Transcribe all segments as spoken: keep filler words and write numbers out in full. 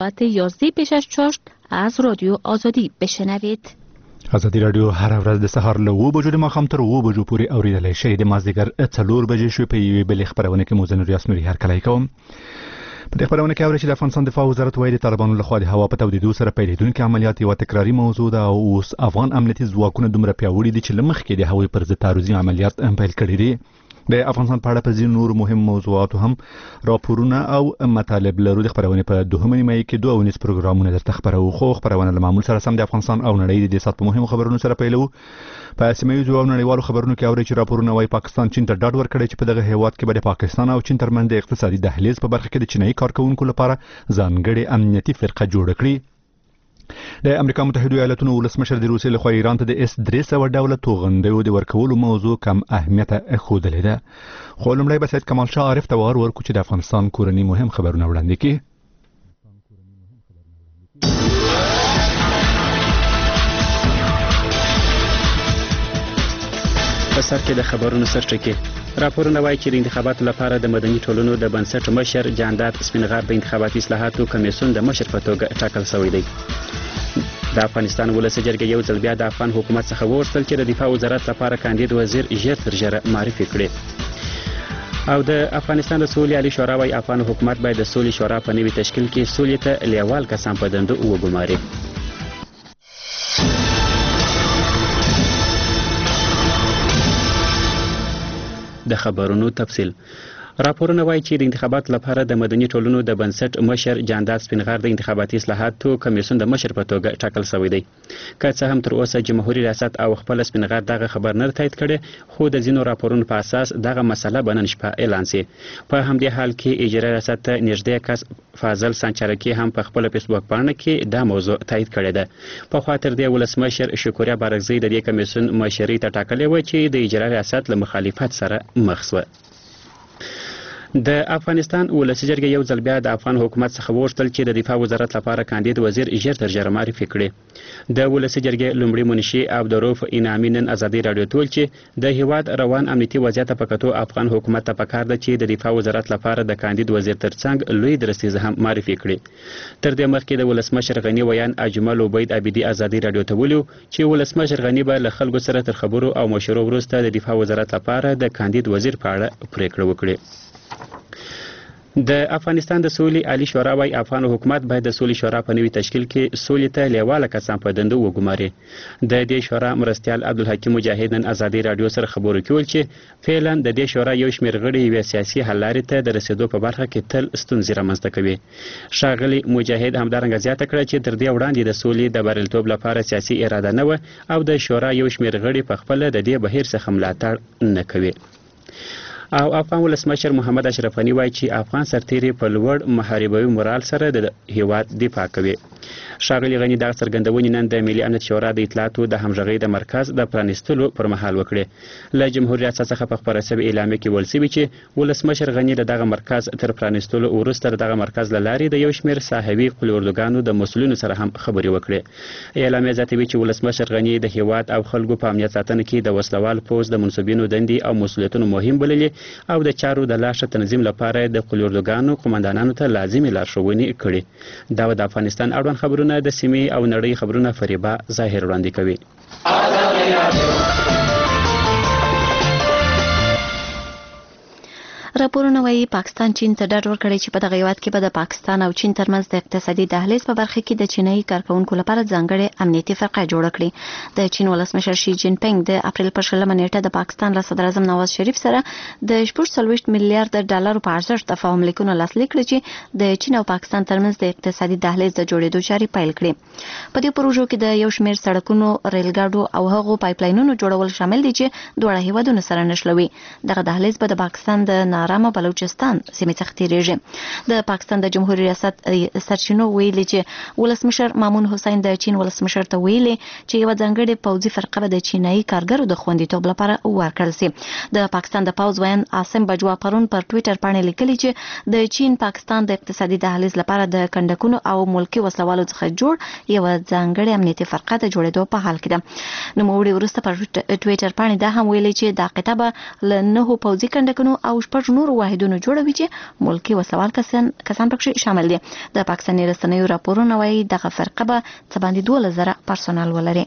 ساعت یازده پیش از چاشت از رادیو آزادی بشنوید. آزادی رادیو هر ورځ د سهار له اوه بجو د ماښام تر اوه بجو پورې اورېدلی شئ. د مازدیګر څلور بجې شوې په یوې بلې خپرونه کې مو زه نور یاسمري هرکلی کوم. په دې خپرونه کې اورئ چې د افغانستان دفاع وزارت وایي د طالبانو لخوا د هوا په تودېدو سره پیلېدونکي عملیات یوه تکراري موضوع ده او اوس افغان امنیتي ځواکونه دومره پیاوړي دي چې له مخکې د هغوی پر ضد تعرضي عملیات پیل کړي دي. د افغانستان په اړه په ځینو نورو مهم موضوعاتو هم راپورونه او مطالب لرو. د خپرونې په دوهمه نیمایي کې دوه ونیز پروګرامونه درته خپروو، خو خپرونه له معمول سره سم د افغانستان او نړۍ د دې ساعت په مهمو خبرونو سره پیلوو. په سیمه ییزو او نړیوالو خبرونو کې اورئ چې راپورونه وايي پاکستان چین ته ډاډ ورکړی چې په دغه هیواد کې به د پاکستان او چین ترمنځ د اقتصادي دهلیز په برخه کې د چینایي کارکوونکو لپاره ځانګړې امنیتي فرقه جوړه کړي. د امریکا متحده ایالاتونو ولسمشر د روسیې لخوا ایران ته د اس درې سوه ډوله توغندیو د ورکولو موضوع کم اهمیته ښودلې ده. خو لومړی به سید کمال شاه عارف ته وار ورکړو چې د افغانستان کورني مهم خبرونه وړاندې کړي. په سر کې د خبرونو سرټکي راپورونه وایي چې د انتخاباتو لپاره د مدني ټولنو د بنسټ مشر جانداد سپینغر د انتخاباتي اصلاحاتو کمیسیون د مشر په توګه ټاکل شوی دی. د افغانستان ولسي جرګې یو ځل بیا د افغان حکومت څخه وغوښتل چې د دفاع وزارت لپاره کاندید وزیر ژر تر ژره معرفي کړي. او د افغانستان د سولې عالی شورا وايي افغان حکومت باید د سولې شورا په نوي تشکیل کې سولې ته لیوال کسان په دندو وګماري. د خبرونو تفصیل راپورونه وایي چې د انتخاباتو لپاره د مدني ټولنو د بنسټ مشر جانداد سپینغر د انتخاباتي اصلاحاتو کمیسیون د مشر په توګه ټاکل شوی دی. که څه هم تر اوسه جمهوریت ریاست او خپل سپینغر دغه خبر نه تایید کړي، خو د ځینو راپورونو په اساس دغه مسله به نن شپه اعلان شي. په همدې حال کې اجرایي ریاست ته نږدې کس فاضل سانچارکي هم په خپل فیسبوک پاڼه کې دا موضوع تایید کړې ده. په خوا تر دې ولسمشر شکوریا بارکزی د دې کمیسیون مشري ته ټاکلې و چې د اجرایي ریاست له مخالفت سره مخ شوه. د افغانستان ولسي جرګې یو ځل بیا د افغان حکومت څخه وغوښتل چې د دفاع وزارت لپاره کاندید وزیر ژر تر ژره معرفي کړي. د ولسي جرګې لومړي منشي عبدالرؤف انعامي نن ازادي راډیو ته وویل چې د هیواد روان امنیتي وضعیت په کتو افغان حکومت ته پکار ده چې د دفاع وزارت لپاره د کاندید وزیر ترڅنګ لوی درستیزه هم معرفي کړي. تر دې مخکې د ولسمشر غني ویان اجمل عبید عبیدي ازادي راډیو ته ویلي چې ولسمشر غني به له خلکو سره تر خبرو او مشورو وروسته د دفاع وزارت لپاره د کاندید وزیر په اړه پریکړه وکړي. د افغانستان د سولې عالی شورا وايي افغان حکومت باید د سولې شورا په نوي تشکیل کې سولې ته لیواله کسان په دندو وګماري. د دې شورا مرستیال عبدالحکیم مجاهد نن ازادي راډیو سره خبرو کې ویل چې فعلا د دې شورا یو شمېر غړي یوې سیاسي حل لارې ته د رسیدو په برخه کې تل ستونزې رامنځته کوي. ښاغلي مجاهد همدارنګه زیاته کړه چې تر دې وړاندې د سولې د بریالیتوب لپاره سیاسي اراده نه وه او د شورا یو شمېر غړي په خپله د دې بهیر څخه ملاتړ نه کوي. او افغان ولسمشر محمد اشرف غني وایي چې افغان سرتیري په لوړ محاربوي مورال سره د هیواد دفاع کوي. ښاغلي غني دغه څرګندونې نن د ملي امنیت شورا د اطلاعاتو د همغږۍ د مرکز د پرانیستلو پر مهال وکړې. له جمهوریت ریاست څخه په خپره شوې اعلامیه کې ویل شوي چې ولسمشر غني د دغه مرکز تر پرانیستلو وروسته د دغه مرکز له لارې د یو شمېر صحوي قلي اردوګانو د مسؤلینو سره هم خبرې وکړې. اعلامیه زیاتوي چې ولسمشر غني د هیواد او خلکو په امنیت ساتنه کې د وسلوال پوځ د منصوبینو دندې او مسؤلیتونو مهم بللې او د چارو د لا ښه تنظیم لپاره د قلي اردوګانو قمندانانو ته لازمي لارښوونې کړې. دا د افغانستان اړوند خبرونه د سیمې او نړۍ خبرونه فریبا ظاهر وړاندې کوي. راپورونه وايي پاکستان چین ته ډاډ ورکړی چې په دغه هیواد کې به د پاکستان او چین ترمنځ د اقتصادي دهلیز په برخه کې د چینایي کارکوونکو لپاره ځانګړې امنیتي فرقه جوړه کړي. د چین ولسمشر شي جین پینګ د اپریل په شلمه نیټه د پاکستان له صدر اعظم نواز شریف سره د شپږ څلوېښت میلیارډ ډالرو په ارزښت تفاهم لیکونه لاسلیک کړي چې د چین او پاکستان ترمنځ د اقتصادي دهلیز د جوړېدو چارې پیل کړي. په دې پروژو کې د یو شمېر سړکونو، ریلګاډو او هغو پایپلاینونو جوړول شامل دي چې دواړه هیوادونه سره نښلوي. دغه دهلیز به د پاکستان د نارامه بلوچستان سیمې څخه تیریږي. د پاکستان د جمهوریت ریاست سرچینو ویلي چې ولسمشر مامون حسین د چین ولسمشر ته ویلي چې یو ځانګړې پوځي فرقه به د چینایي کارګرو د خوندیتوب لپاره ورکړل شي. د پاکستان د پوځ ویان عاصم بجوا پرون پر ټویټر باندې لیکلي چې د چین پاکستان د اقتصادي دهلیز لپاره د کندکونو او ملکی وسلوالو څخه جوړ یو ځانګړې امنیتي فرقه د جوړېدو په حال کې ده. نوموړي وروسته پر ټویټر باندې دا هم ویلي چې دا قطعه به له نهو پوځي کندکونو او شپږ نور واحدونو جوړوي چې ملکی وسوال کسان کسان پکې شامل دي. د پاکستاني رسنیو راپورونه وايي دغه فرقه به څه باندې دوه زره پرسونل ولري.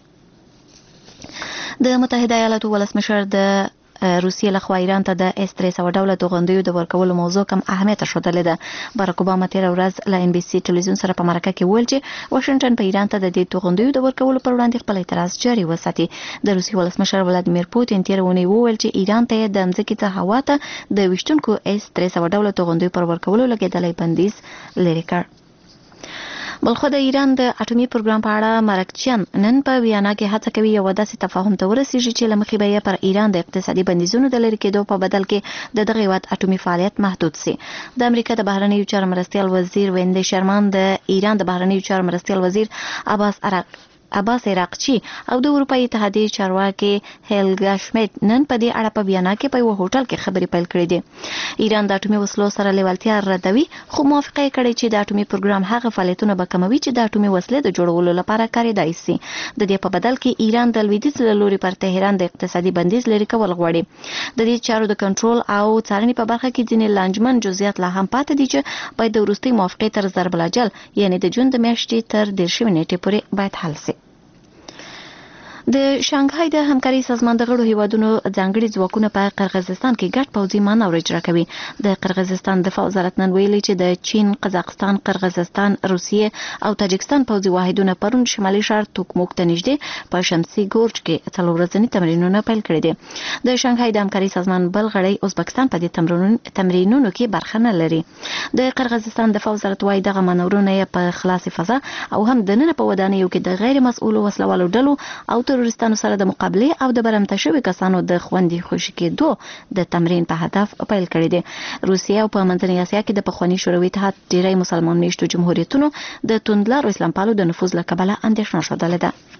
د متحده ایالاتو ولسمشر د روسیې لخوا ایران ته د اس درې سوه ډوله توغندیو د ورکولو موضوع کم اهمیت ښودلې ده. باراک اوباما تېره ورځ له ان بي سي ټلویزیون سره په مرکه کې ویل چې واشنګټن په ایران ته د دې توغندیو د ورکولو پر وړاندې خپل اعتراض جاري وساتي. د روسیې ولسمشر ولادیمیر پوتین تېره اونۍ وویل چې ایران ته د مځکې څخه هوا ته د ویشتونکو اس درې سوه ډوله توغندیو پر ورکولو لګېدلی بندیز لرې کړ. بلخو د ایران د اټومي پروګرام په اړه مرکچیان نن په ویانا کې هڅه کوي یو داسې تفاهم ته ورسیږي چې له مخې به یې پر ایران د اقتصادي بندیزونو د لرې کېدو په بدل کې د دغه هیواد اټومي فعالیت محدود سي. د امریکا د بهرنیو چارو مرستیال وزیر ویندې شرمان د ایران د بهرنیو چارو مرستیال وزیر عباس عراق عباس عراقچی او د اروپאי اتحادیې چارواکي هیلګا شمیت نن په دې اړه په ویانا کې په یو هوټل کې خبرې پیل کړې دي. ایران د اټومي وسلو سره لیوالتیا ردوي خو موافقه کړې چې د اټومي پروګرام هغه فعالیتونه به کموي چې د اټومي وسلې د جوړولو لپاره کارېدای شي. د دې په بدل کې ایران د لویدیځ له لوري پر تهران د اقتصادي بندیز لري کول غواړي. د دې چارو د کنټرول او څارنې په برخه کې ځینې لانجمن جزئیات لا هم پاتې دي چې باید د وروستۍ موافقې تر ضرب الاجل یعنی د جون د میاشتې تر دېرشمې نیټې پورې باید حل شي. د شانګهای د همکاري سازمان د غړو هیوادونو ځانګړي ځواکونه په قرغیزستان کې ګډ پوځي مانور اجرا کوي. د قرغیزستان دفاع وزارت نن ویلي چې د چین، قزاقستان، قرغیزستان، روسیې او تاجکستان پوځي واحدونه پرون شمالي ښار توکموک ته نږدې په شمسي ګورج کې څلور ورځني تمرینونه پیل کړي دي. د شانګهای د همکاري سازمان بل غړی ازبکستان په دې تمرینونو کې برخه نه لري. د قرغیزستان دفاع وزارت وايي دغه مانورونه په خلاص فضا او هم د نن په ودانیو کې د غیر مسؤلو وسلوالو ډلو او تروریستانو سره د مقابله او د برمته شوی کسانو د خوندي خوشي کېدو د تمرین په هدف پیل کړی دی. روسیه او په منځنۍ اسیا کې د پخوانی شوروي اتحاد ډیری مسلمان میشتو جمهوریتونو د توندلارو اسلام پالو د نفوذ له کبله اندېښنه شودلې ده.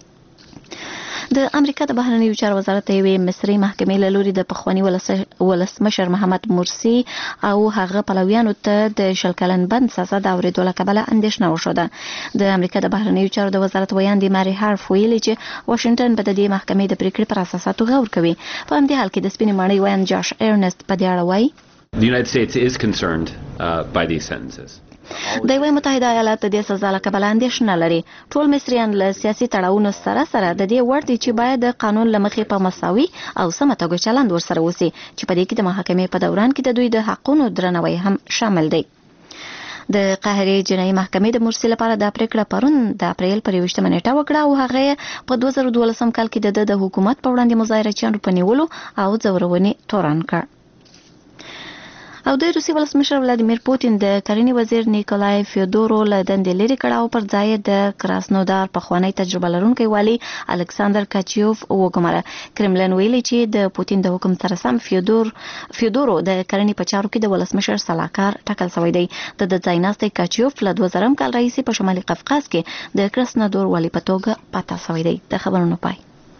د امریکا د بهرنیو چارو وزارت یوې مصري محکمې له لوري د پخوانی ولسمشر محمد مرسي او هغه پلویانو ته د شل کلن بند سزا د اورېدو له کبله اندېښنه وشوده. د امریکا د بهرنیو چارو د وزارت ویاندې ماري هارف ویلي چې واشنګټن به د دې محکمې د پریکړې پر اساساتو غور کوي. په همدې حال کې د سپینې ماڼۍ ویاند جاش ارنست په دې اړه وایي The United States is concerned uh, by these sentences. د یوې متحده ایالات د دې سزا له کبله اندېښنه لري. ټول مصریان له سیاسي تړاوونو سره سره د دې وړ دي چې باید د قانون له مخې په مساوي او سمه توګه چلند ورسره وشي چې په دې کې د محاکمې په دوران کې د دوی د حقونو درناوی هم شامل دی. د قاهرې جنایي محکمې د مرسي لپاره د پریکړه پرون د اپریل پر یوویشتمه نیټه وکړه او هغه په دوه زره دولسم کال کې د د حکومت په وړاندې مظاهرچیانو په نیولو او ځورونې تورن کړ. او د روسي ولسمشر ولادیمیر پوتین د کرنې وزیر نیکولای فیودورو له دندې لرې کړ او پر ځای د کراسنودار پخوانی تجربه لرونکی والي الکساندر کاچیوف وګماره. کرملن ویلي چې د پوتین د حکم سره سم فیودور فیودورو د کرنې په چارو کې د ولسمشر سلاکار ټاکل شوی دی. د د ځایناستي کاچیوف له دوه زرم کال راهیسې په شمالي قفقاز کې د کراسنودار والي په توګه پاتې شوی دی. د خبرونو پای.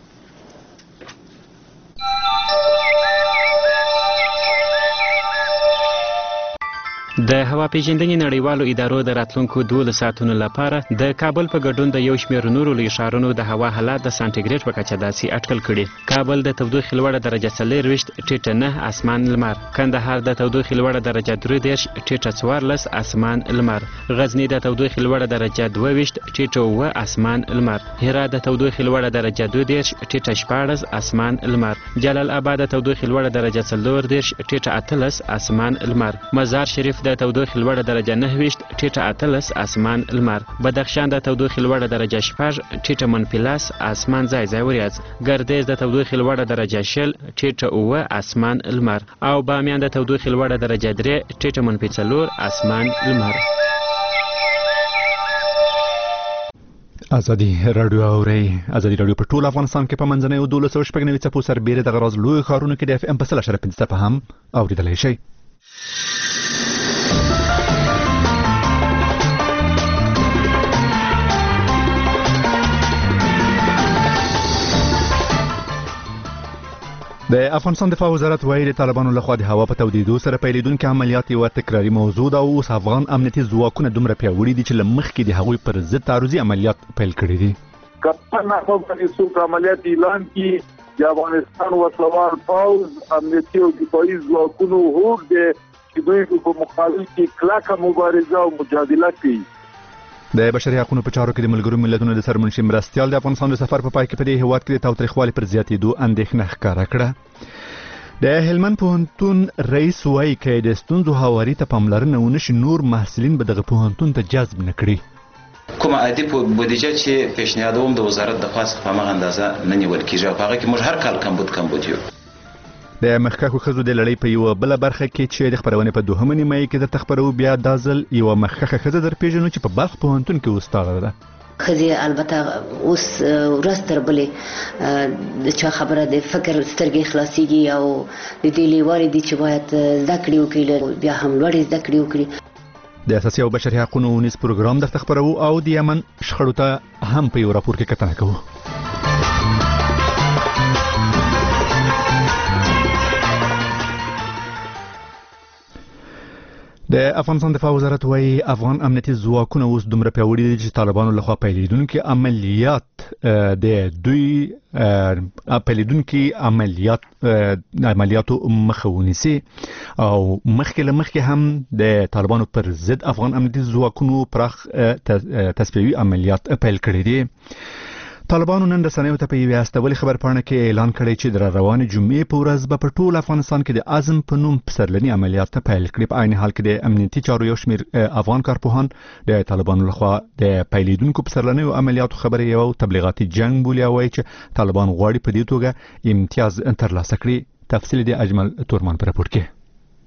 د هوا پیژندنې نړیوالو ادارو د راتلونکو دولس ساعتونو لپاره د کابل په ګډون د یو شمېر نورو لوی ښارونو د هوا حالات د سانتیګریډ په کچه داسې اټکل کړي. کابل د تودوخې لوړه درجه څلېرویشت ټیټه نه اسمان لمر، کندهار د تودوخې لوړه درجه درې دېرش ټیټه څوارلس اسمان لمر، غزني د تودوخې لوړه درجه دوه ویشت ټیټه اووه اسمان لمر، هرات د تودوخې لوړه درجه دوه دېرش ټیټه شپاړس اسمان لمر، جلال آباد د تودوخې لوړه درجه څلور دېرش ټیټه اتلس اسمان لمر، مزار شریف د تودوخې لوړه درجه نهه ویشت ټیټه اتلس اسمان لمر، بدخشان د تودوخې لوړه درجه شپږ ټیټه منفي لس اسمان ځای ځای وریځ، ګردیز د تودوخې لوړه درجه شل ټیټه اووه اسمان لمر او بامیان د تودوخې لوړه درجه درې ټیټه منفي څلور اسمان لمر. ازادي رادیو اوري ازادي رادیو په ټول افغانستان کې په منځنۍ دولس سوه شپږ نوي څپو سربېره د غراز لوی ښارونو کې د اف ام په سل اشاره پنځه څپه هم اورېدلی شئ. د افغانستان دفاع وزارت وایي د طالبانو لخوا د هوا په تودېدو سره پیلېدونکي عملیات یوه تکراري موضوع ده او اوس افغان امنیتي ځواکونه دومره پیاوړي دي چې له مخکې د هغوی پر ضد تعرضي عملیات پیل کړي دي. که په ناخو باندې څوک عملیات اعلان کړي د افغانستان وسلوال پوځ امنیتي او دفاعي ځواکونو هوډ دی چې دوی په مقابل کې کلکه مبارزه او مجادله کوي. د بشري حقوقو په چارو کې د ملګرو ملتونو د سرمنشي مرستیال د افغانستان د سفر په پای کې په دې هیواد کې د تاوتریخوالي پر زیاتېدو اندېښنه ښکاره کړه. د هلمند پوهنتون رئیس وایي که د ستونزو هواري ته پاملرنه ونشي نور محصلین به دغه پوهنتون ته جذب نه کړي. کومه عادي بودیجه چې پیشنهادوم د وزارت د خاص په مغه اندازه نه نیول کیږي او هغه کې موږ هر کال کمبود کمبود یو. د مخکښو ښځو د لړۍ په یوه بله برخه کې چې د خپرونې په دوهمه نیمایي کې درته خپرو بیا دا ځل یوه مخکښه ښځه درپېژنو چې په بلخ پوهنتون کې استاده ده. ښځې البته اوس ورځ تر بلې د چا خبره د فکر سترګې خلاصېږي او د دې لیوالې دي چې باید زده کړې وکړي بیا هم لوړې زده کړې وکړي. د اساسي او بشري حقوقو ونیز پروګرام درته خپرو او د یمن شخړو ته هم په یو راپور کې کتنه کوو. د افغانستان دفاع وزارت وايي افغان امنیتي ځواکونه اوس دومره پیاوړي دي چې طالبانو لخوا پیلېدونکي عملیات د دوی پیلېدونکي عملیات عملیاتو مخه ونیسي او مخکې له مخکې هم د طالبانو پر ضد افغان امنیتي ځواکونو پراخ تصفیوي عملیات پیل کړي دي. طالبانو نن رسنیو ته په یوې استولې خبرپاڼه کې اعلان کړی چې د روانې جمعې په ورځ به په ټول افغانستان کې د عزم په نوم پسرلني عملیات پیل کړي. په عین حال کې د امنیتي چارو یو شمېر افغان کارپوهان د طالبانو لخوا د پیلېدونکو پسرلنیو عملیاتو خبرې یو تبلیغاتي جنګ بولي او وایي چې طالبان غواړي په دې توګه امتیاز ترلاسه کړي. تفصیل د اجمل تورمان په راپور کې.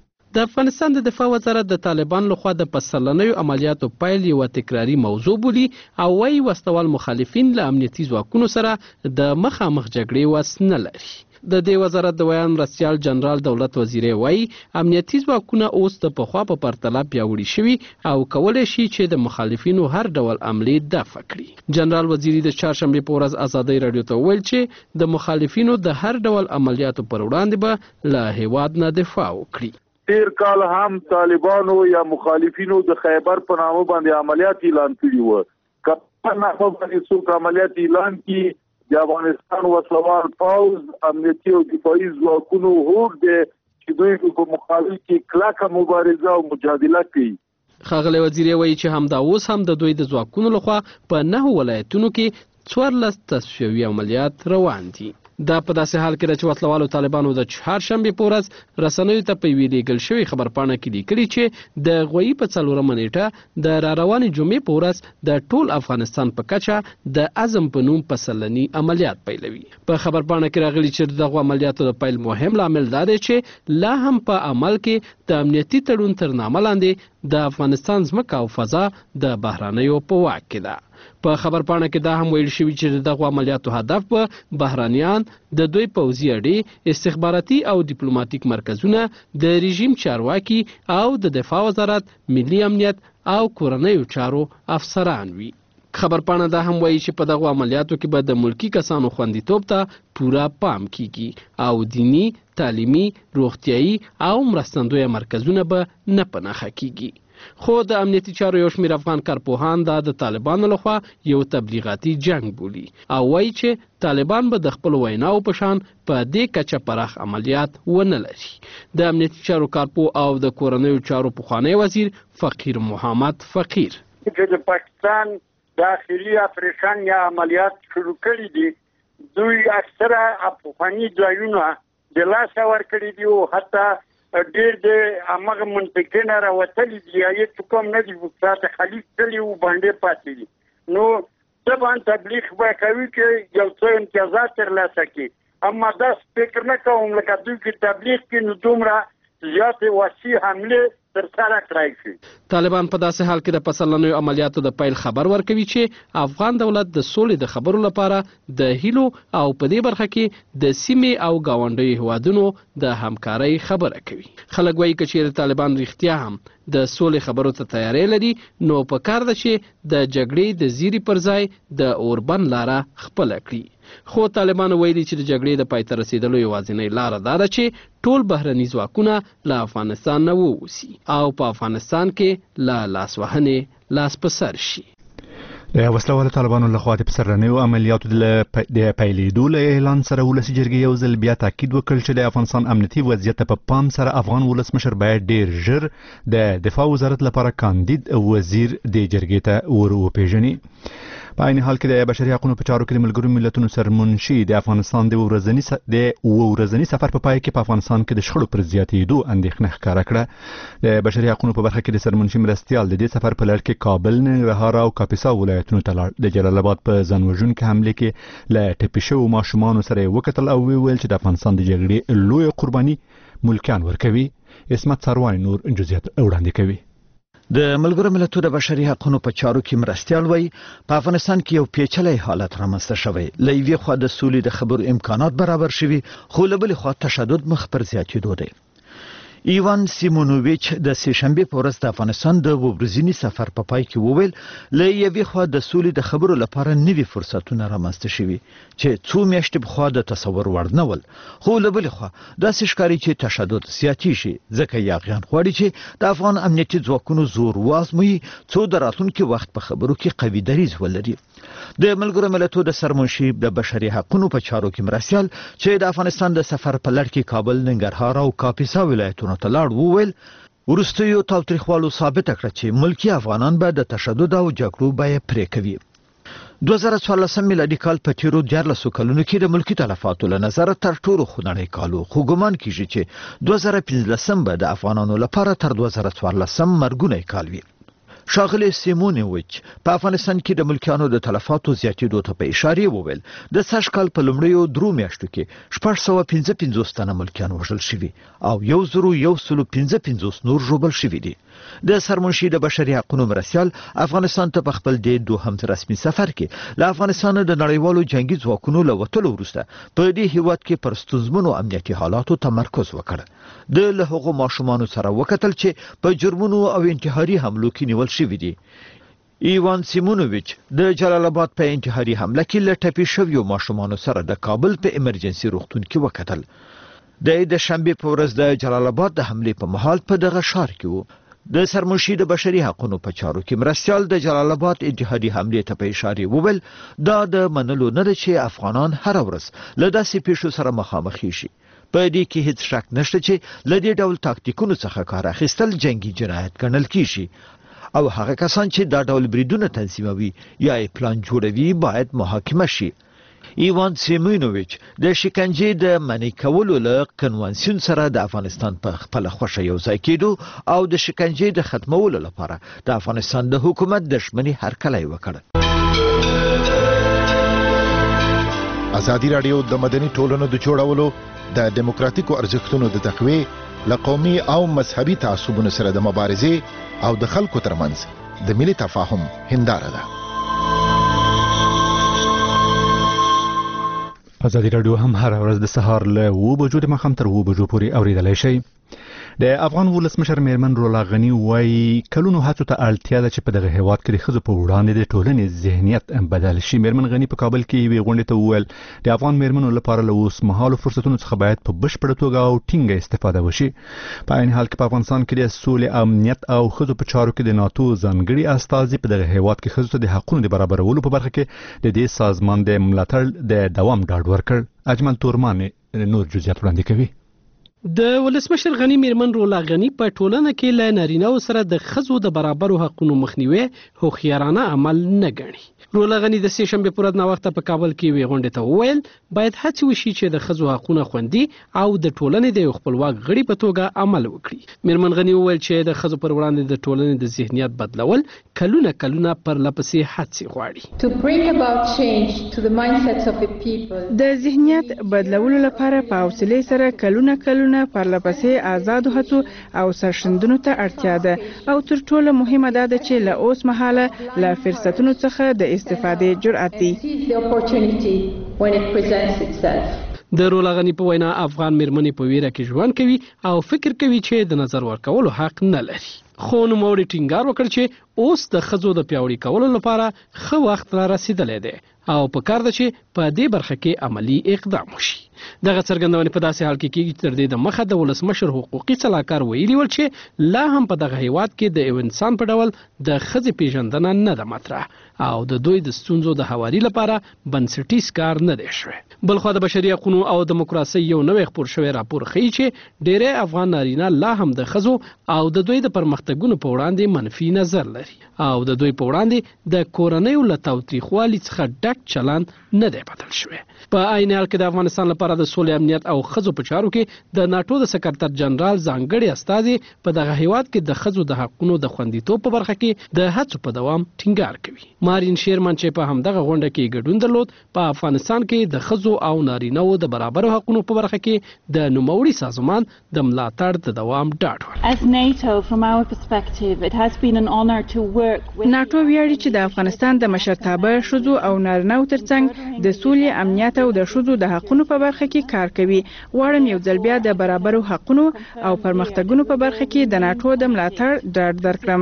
د افغانستان د دفاع وزارت د طالبان لخوا د پسرلنیو عملیاتو پیل یو تکراری موضوع بولي او وايي وسوال مخالفین له امنیتي ځواکونو سره د مخامخ جګړې وس نه لري. د دې وزارت د ویان مرستیال جنرال دولت وزیری وايي امنیتي ځواکونه اوس د پخوا په پرتله پیاوړي شوي او کولای شي چې د مخالفینو هر ډول عملې دفع کړي. جنرال وزیری د چهارشنبه په ورځ ازادي رادیو ته ویل چې د مخالفینو د هر ډول عملیاتو پر وړاندې به له هیواد نه دفاع وکړي. تیر کال هم طالبانو یا مخالفینو د خیبر په نامه باندې عملیات اعلان کړي وو. کله نه باندې څوک عملیات اعلان کړي د افغانستان وسلوال پوځ امنیتي او دفاعي ځواکونو هوډ دی چې دوی په مقابل کې کلکه مبارزه او مجادله کوي. ښاغلی وزیری وایي چې همدا اوس هم د دوی د ځواکونو لخوا په نهو ولایتونو کې څوارلس تصفیوي عملیات روان دي. دا په داسې حال کې د وسلوالو طالبانو د چهارشنبه په ورځ رسنیو ته په ویلي ګل شوی خبرپاڼه کې لیکلي چې د غوي په څلورمه نیټه د را روانې جمعې په ورځ د ټول افغانستان په کچه د عزم په نوم پسرلني عملیات پیلوي. په خبرپاڼه کې راغلي چې دغه عملیاتو د پیل مهم لامل دا دی چې لا هم په عمل کې د امنیتي تړون تر نامه لاندې د افغانستان ځمکه او فضا د بهرانیو په واک کې ده. په خبرپاڼه کې دا هم ویل شوی چې دغه عملیاتو هدف به بهرانيان د دوی پوځي اډې استخباراتي او ډیپلوماټیک مرکزونه د رژیم چارواکي او د دفاع وزارت ملي امنیت او کورنیو چارو افسران وي. خبرپاڼه دا هم وایي چې په دغه عملیاتو کې به د ملکی کسانو خوندیتوب ته پوره پام کیږي او دینی، تعلیمي، روغتيایي او مرستندوی مرکزونه به نه پناهه کیږي. خو د امنیتي چارو یو شمېر افغان کارپوهان دا د طالبانو لخوا یو تبلیغاتي جنگ بولي او وایي چې طالبان به د خپل ویناو په شان په دې کچه پراخ عملیات ونه لري. د امنیتي چارو کارپو او د کورنیو چارو پخوانی وزیر فقیر محمد فقیر چې د پاکستان داخلي اپریشن یا عملیات شروع کړي دي دوی اکثره افغاني ځایونه د لاسه ورکړي دي او حتی ډېر د هغه منطقې نه راوتلي دي یا یې کوم نه دي وکړه خلیج کړي او باندې پاتې دي. نو طبعا تبلیغ به کوي چې یو څه امتیازات ترلاسه کړي اما دا فکر نه کوم لکه دوی کې تبلیغ کې نو دومره زیاتې وسیع حمله ترسره کړای شي. طالبان په داسې حال کې د پسرلنیو عملیاتو د پیل خبر ورکوي چې افغان دولت د سولې د خبرو لپاره د هیلو او په دې برخه کې د سیمې او گاونډي هوادونو د همکارۍ خبره کوي. خلک وایي چې چیرې طالبان رښتیا هم د سولې خبرو ته تیاری لري نو په کار ده چې د جګړې د زیری پر ځای د اوربند لاره خپل کړي. خو طالبان ویلي چې د جګړې د پای ته رسیدلو یوازینۍ لاره دا ده چې ټول بهرني ځواکونه له افغانستان نه ووځي او په افغانستان کې له لاسوهنې لاس په سر شي. د وسلوالو طالبانو لخوا د پسرنیو عملیاتو د پیلېدو له اعلان سره ولسي جرګې یو ځل بیا تاکید وکړ چې د افغانستان امنیتي وضعیت په پام سره افغان ولسمشر باید ډیر ژر د دفاع وزارت لپاره کاندید وزیر د جرګې ته ور وپیژني. په عین حال کې د بشري حقوقو په چارو کې د ملګرو ملتونو سرمنشي د افغانستان د ورځني س... د ورځني سفر په پای کې په افغانستان کې د شخړو پر زیاتېدو اندېښنه ښکاره کړه. د بشري حقوقو په برخه کې د سرمنشي مرستیال د دې سفر په لړ کې کابل، ننګرهار او کاپیسا ولایتونو ته لاړ. د جلال آباد په ځانوژونکي حمله کې له ټپي شوو ماشومانو سره وکتل او ویل چې د افغانستان د جګړې لوی قرباني ملکیان ورکوي. اسمت سروانی نور جزئیات وړاندې کوي. د ملګرو ملتونو د بشري حقوقو په چارو کې مرستیال وایي په افغانستان کې یو پیچلی حالت رامنځته شوی. له یوې خوا د سولې د خبرو امکانات برابر شوي، خو له بلې خوا تشدد مخ پر زیاتېدو دی. ایوان سیمونوویچ د سهشنبه په ورځ د افغانستان د ورځني سفر په پای کې وویل له یوې خوا د سولې د خبرو لپاره نوي فرصتونه رامنځته شوي چې څو میاشتې پخوا د تصور وړ نه ول، خو له بلې خوا داسې ښکاري چې تشدد زیاتېږي ځکه یاغیان غواړي چې د افغان امنیتي ځواکونو زور وازموي څو د راتلونکي وخت په خبرو کې قوي دریځ ولري. د ملګرو ملتونو د سرمنشي د بشري حقوقو په چارو کې مرستیال چې د افغانستان د سفر په لړ کې کابل، ننګرهار او کاپیسا ولایتونو ته لاړ وویل وروستیو تاوتریخوالو ثابته کړه چې ملکی افغانان به د تشدد او جګړو بیه پرې کوي. دوه زره څوارلسم میلادي کال په تیرو دیارلسو کلونو کې د ملکی تلفاتو له نظره تر ټولو خونړی کال و، خو ګمان کیږي چې دوه زره پنځلسم به د افغانانو لپاره تر دوه زره څوارلسم مرګونی کال وي. شاغلی سیمونوویچ په افغانستان کې د ملکیانو د تلفاتو زیاتېدو ته په اشاره وویل د سږ کال په لومړیو درو میاشتو کې شپږ سوه پنځه پنځوس تنه ملکیان وژل شوي او یو زرو یو سلو پنځه پنځوس نور ژوبل شوي دي. د سرمنشي د بشري حقوقو مرستیال افغانستان ته په خپل د دوهم رسمي سفر کې له افغانستان د نړیوالو جنگي ځواکونو له وتلو وروسته په دې هیواد کې پر ستونزمنو امنیتي حالاتو تمرکز وکړ. د له هغو ماشومانو سره وکتل چې په جرمونو او انتحاري حملو کې نیول شوي دي. ایوان سیمونوویچ د جلال آباد په انتحاري حمله کې له ټپي شویو ماشومانو سره د کابل په ایمرجنسي روغتون کې وکتل. د شنبه په ورځ د جلال آباد د حملې په مهال په دغه ښار کې وو. د سرمنشي د بشري حقوقو په چارو کې مرستیال د جلال آباد انتحاري حملې ته په اشاره وویل دا د منلو نه ده چې افغانان هر ورځ له داسې پیښو سره مخامخ شي. په دې کې هیڅ شک نشته چې له دې ډول تاکتیکونو څخه کار اخیستل جنگي جنایت ګڼل کیږي او هغه کسان چې دا ډول بریدونه تنظیموي یا پلان جوړوي باید محاکمه شي. ایوان سیمونوویچ د شکنجې د منع کولو له کنوانسیون سره د افغانستان په خپل خوښه یو ځای کېدو او د شکنجې د ختمولو لپاره د افغانستان د حکومت د ژمنې هرکلی وکړ. ازادي راډیو د مدني ټولنو د جوړولو د دیموکراتیکو ارزښتونو د تقویې له قومي او مذهبي تعصبونو سره د مبارزې او د خلکو ترمنځ د ملي تفاهم هنداره ده. ازادي راډیو هم هر ورځ د سهار له اوه بجو د ماښام تر اوه بجو پورې اوریدلای شئ. د افغان ولسمشر میرمن رولا غنی وایي کلونو هڅو ته اړتیا ده چې په دغه هیواد کې د ښځو په وړاندې د ټولنې ذهنیت بدل شي. میرمن غنی په کابل کې یوې غونډې ته وویل د افغان میرمنو لپاره له اوسمهالو فرصتونو څخه باید په بشپړه توګه او ټینګه استفاده وشي. په عین حال کې په افغانستان کې د سولې، امنیت او ښځو په چارو کې د ناتو ځانګړي استازي په دغه هیواد کې ښځو ته د حقونو د برابرولو په برخه کې د دې سازمان د ملاتړ د دوام ډاډ ورکړ. اجمل تورمان نور جزئیات وړاندې کوي. د ولسمشر غنی میرمن رولا غنی په ټولنه کې له نارینه‌و سره د ښځو د برابرو حقوقو مخنیوي هوښیارانه عمل نه ګڼي. رولا غنی د سه شنبه پر ورځ ناوخته په کابل کې وی غونډه ته وویل باید هڅه وشي چې د ښځو حقوقونه خوندي او د ټولنې د خپلواک غړي په توګه عمل وکړي. میرمن غنی وویل چې د ښځو پر وړاندې د ټولنې د ذهنیت بدلول کلونه کلونه پر لپسې هڅې غواړي. د ذهنیت بدلولو لپاره په حوصله سره کلونه کلونه پرلپسې آزادو هڅو او سرښندنو ته اړتیا ده او تر ټولو مهمه ده چې له اوس مهاله له فرصتونو څخه د استفادې جرأت دی. د رولا غنی په وینا افغان میرمنې په ویره کې ژوند کوي او فکر کوي چې د نظر ورکولو حق نه لري. خو نوموړي ټینګار وکړ چې اوس د ښځو د پیاوړي کولو لپاره ښه وخت را رسیدلی دی او په کار ده چې په دې برخه کې عملی اقدام وشي. دغه څرګندونې په داسې حال کې کېږي چې تر دې د مخه د ولسمشر حقوقي سلاکار ویلي ول چې لا هم په دغه هیواد کې د یو انسان په ډول د ښځې پیژندنه نه ده مطرح او د دوی د ستونزو د هواري لپاره بنسټیز کار نه دی شوی. بلخوا د بشري حقوقو او دیموکراسۍ یو نوی خپور شوی راپور ښیي چې ډېری افغان نارینه لا هم د ښځو او د دوی د پرمختګونو په وړاندې منفي نظر لري او د دوی په وړاندې د کورنیو له تاوتریخوالي څخه ډک چلند نه دی بدل شوی. په عین حال کې د افغانستان لپاره د سولې امنیت او ښځو په چارو کې د ناټو د سکرتر جنرال ځانګړي استازي په دغه هیواد کې د ښځو د حقونو د خوندیتوب په برخه کې د هڅو په دوام ټینګار کوي. مارین شیرمن چې په همدغه غونډه کې ګډون درلود په افغانستان کې د ښځو او نارینه‌و د برابرو حقونو په برخه کې د نوموړي سازمان د ملاتړ د دوام ډاډ ورکړ. ناټو ویاړي چې د افغانستان د مشرتابه ښځو او نارینه‌و ترڅنګ د سولې امنیت او د ښځو د حقونو په برخه کې کار کوي. غواړم یو ځل بیا د برابرو حقونو او پرمختګونو په برخه کې د ناټو د ملاتړ ډاډ درکړم.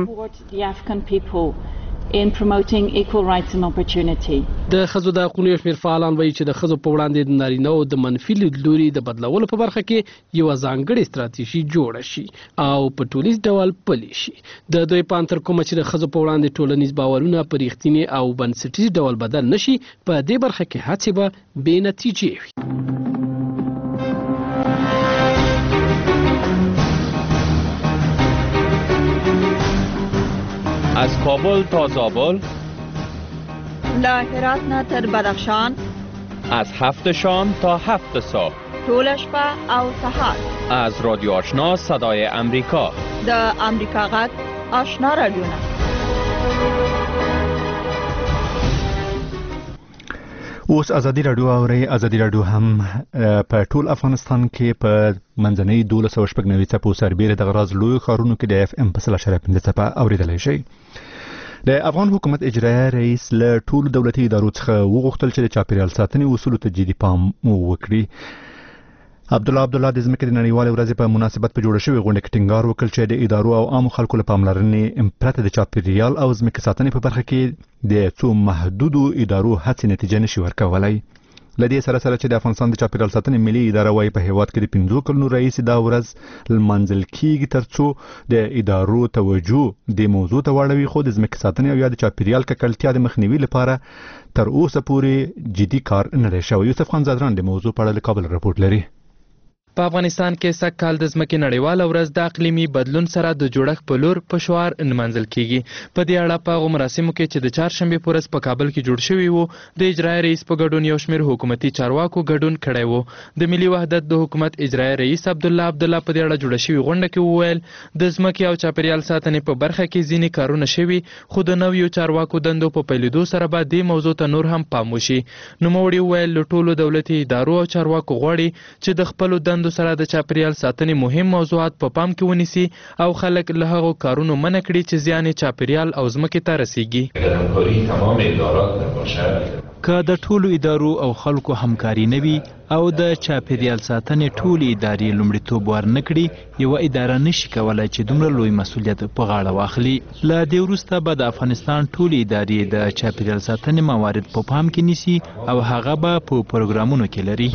in promoting equal rights and opportunity. د ښځو د حقوقو یو شمېر فعالان وایي چې د ښځو په وړاندې د نارینه‌و د منفي لیدلوري د بدلولو په برخه کې یوه ځانګړې ستراتیژي جوړه شي او په ټولیز ډول پلي شي. د دوی په تر کومه چې د ښځو په وړاندې ټولنیز باورونه په رښتینې او بنسټیز ډول بدل نشي په دې برخه کې هڅې به بې نتیجې وي. از کابل تا زابل، له هرات نه تر بدخشان، از هفت شام تا هفت صبح، ټوله شپه او سهار، از رادیو آشنا صدای امریکا، د امریکا غږ آشنا رادیوونه. اوس ازادي رادیو اوري. ازادي رادیو هم په ټول افغانستان کې په منځنۍ دولس سوه شپږ نوي څپو سربیره د غراز لوی ښارونو کې د اف ام په سل اشاریه پنځه څپه اوریدلی شي. د افغان حکومت اجرایي رئیس له ټولو دولتي ادارو څخه وغوښتل چې د چاپیریال ساتنې اصولو ته جدي پام وکړي. عبدالله عبدالله د ځمکې د نړیوالې ورځې په مناسبت په جوړه شوې غونډه کې ټینګار وکړ چې د ادارو او عامو خلکو له پاملرنې پرته د چاپیریال او ځمکې ساتنې په برخه کې د څو محدودو ادارو هڅې نتیجه نشي ورکولی. له دې سره سره چې د افغانستان د چاپیریال ساتنې ملي اداره وايي په هیواد کې د پنځو کلونو راهیسې دا ورځ لمانځل کیږي ترڅو د ادارو توجه د موضوع ته واړوي، خو د ځمکې ساتنې او یا د چاپیریال ککړتیا د مخنیوي لپاره تر اوسه پورې جدي کار نه دی شوی. یوسف خان زادران د موضوع په اړه له کابل راپورټ لري. په افغانستان کې سږ کال د ځمکې نړیواله ورځ د اقلیمي بدلون سره د جوړښت په لور په شعار نمانځل کیږي. په دې اړه په هغو مراسمو کې چې د چهارشنبې په ورځ په کابل کې جوړ شوي وو د اجرایي رئیس په ګډون یو شمېر حکومتي چارواکو ګډون کړی وو. د ملي وحدت د حکومت اجرایي رئیس عبدالله عبدالله په دې اړه جوړه شوې غونډه کې وویل د ځمکې او چاپیریال ساتنې په برخه کې ځینې کارونه شوي، خو د نویو چارواکو دندو په پیلېدو سره به دې موضوع ته نور هم پام وشي. نوموړي وویل له ټولو دولتي ادارو او چارواکو غواړي چې د خپلو دندو سره د چاپیریال ساتنې مهم موضوعات په پام کې ونیسي او خلک له هغو کارونو منع کړي چې زیان چاپیریال او ځمکې ته رسیږي. که د ټولو ادارو او خلکو همکاري نه وي او د چاپیریال ساتنې ټولې ادارې لومړیتوب ورنه کړي، یوه اداره نشي کولی چې دومره لوی مسؤلیت په غاړه واخلي. له دې وروسته به د افغانستان ټولې ادارې د چاپیریال ساتنې موارد په پام کې نیسي او هغه به په پروګرامونو کې لري.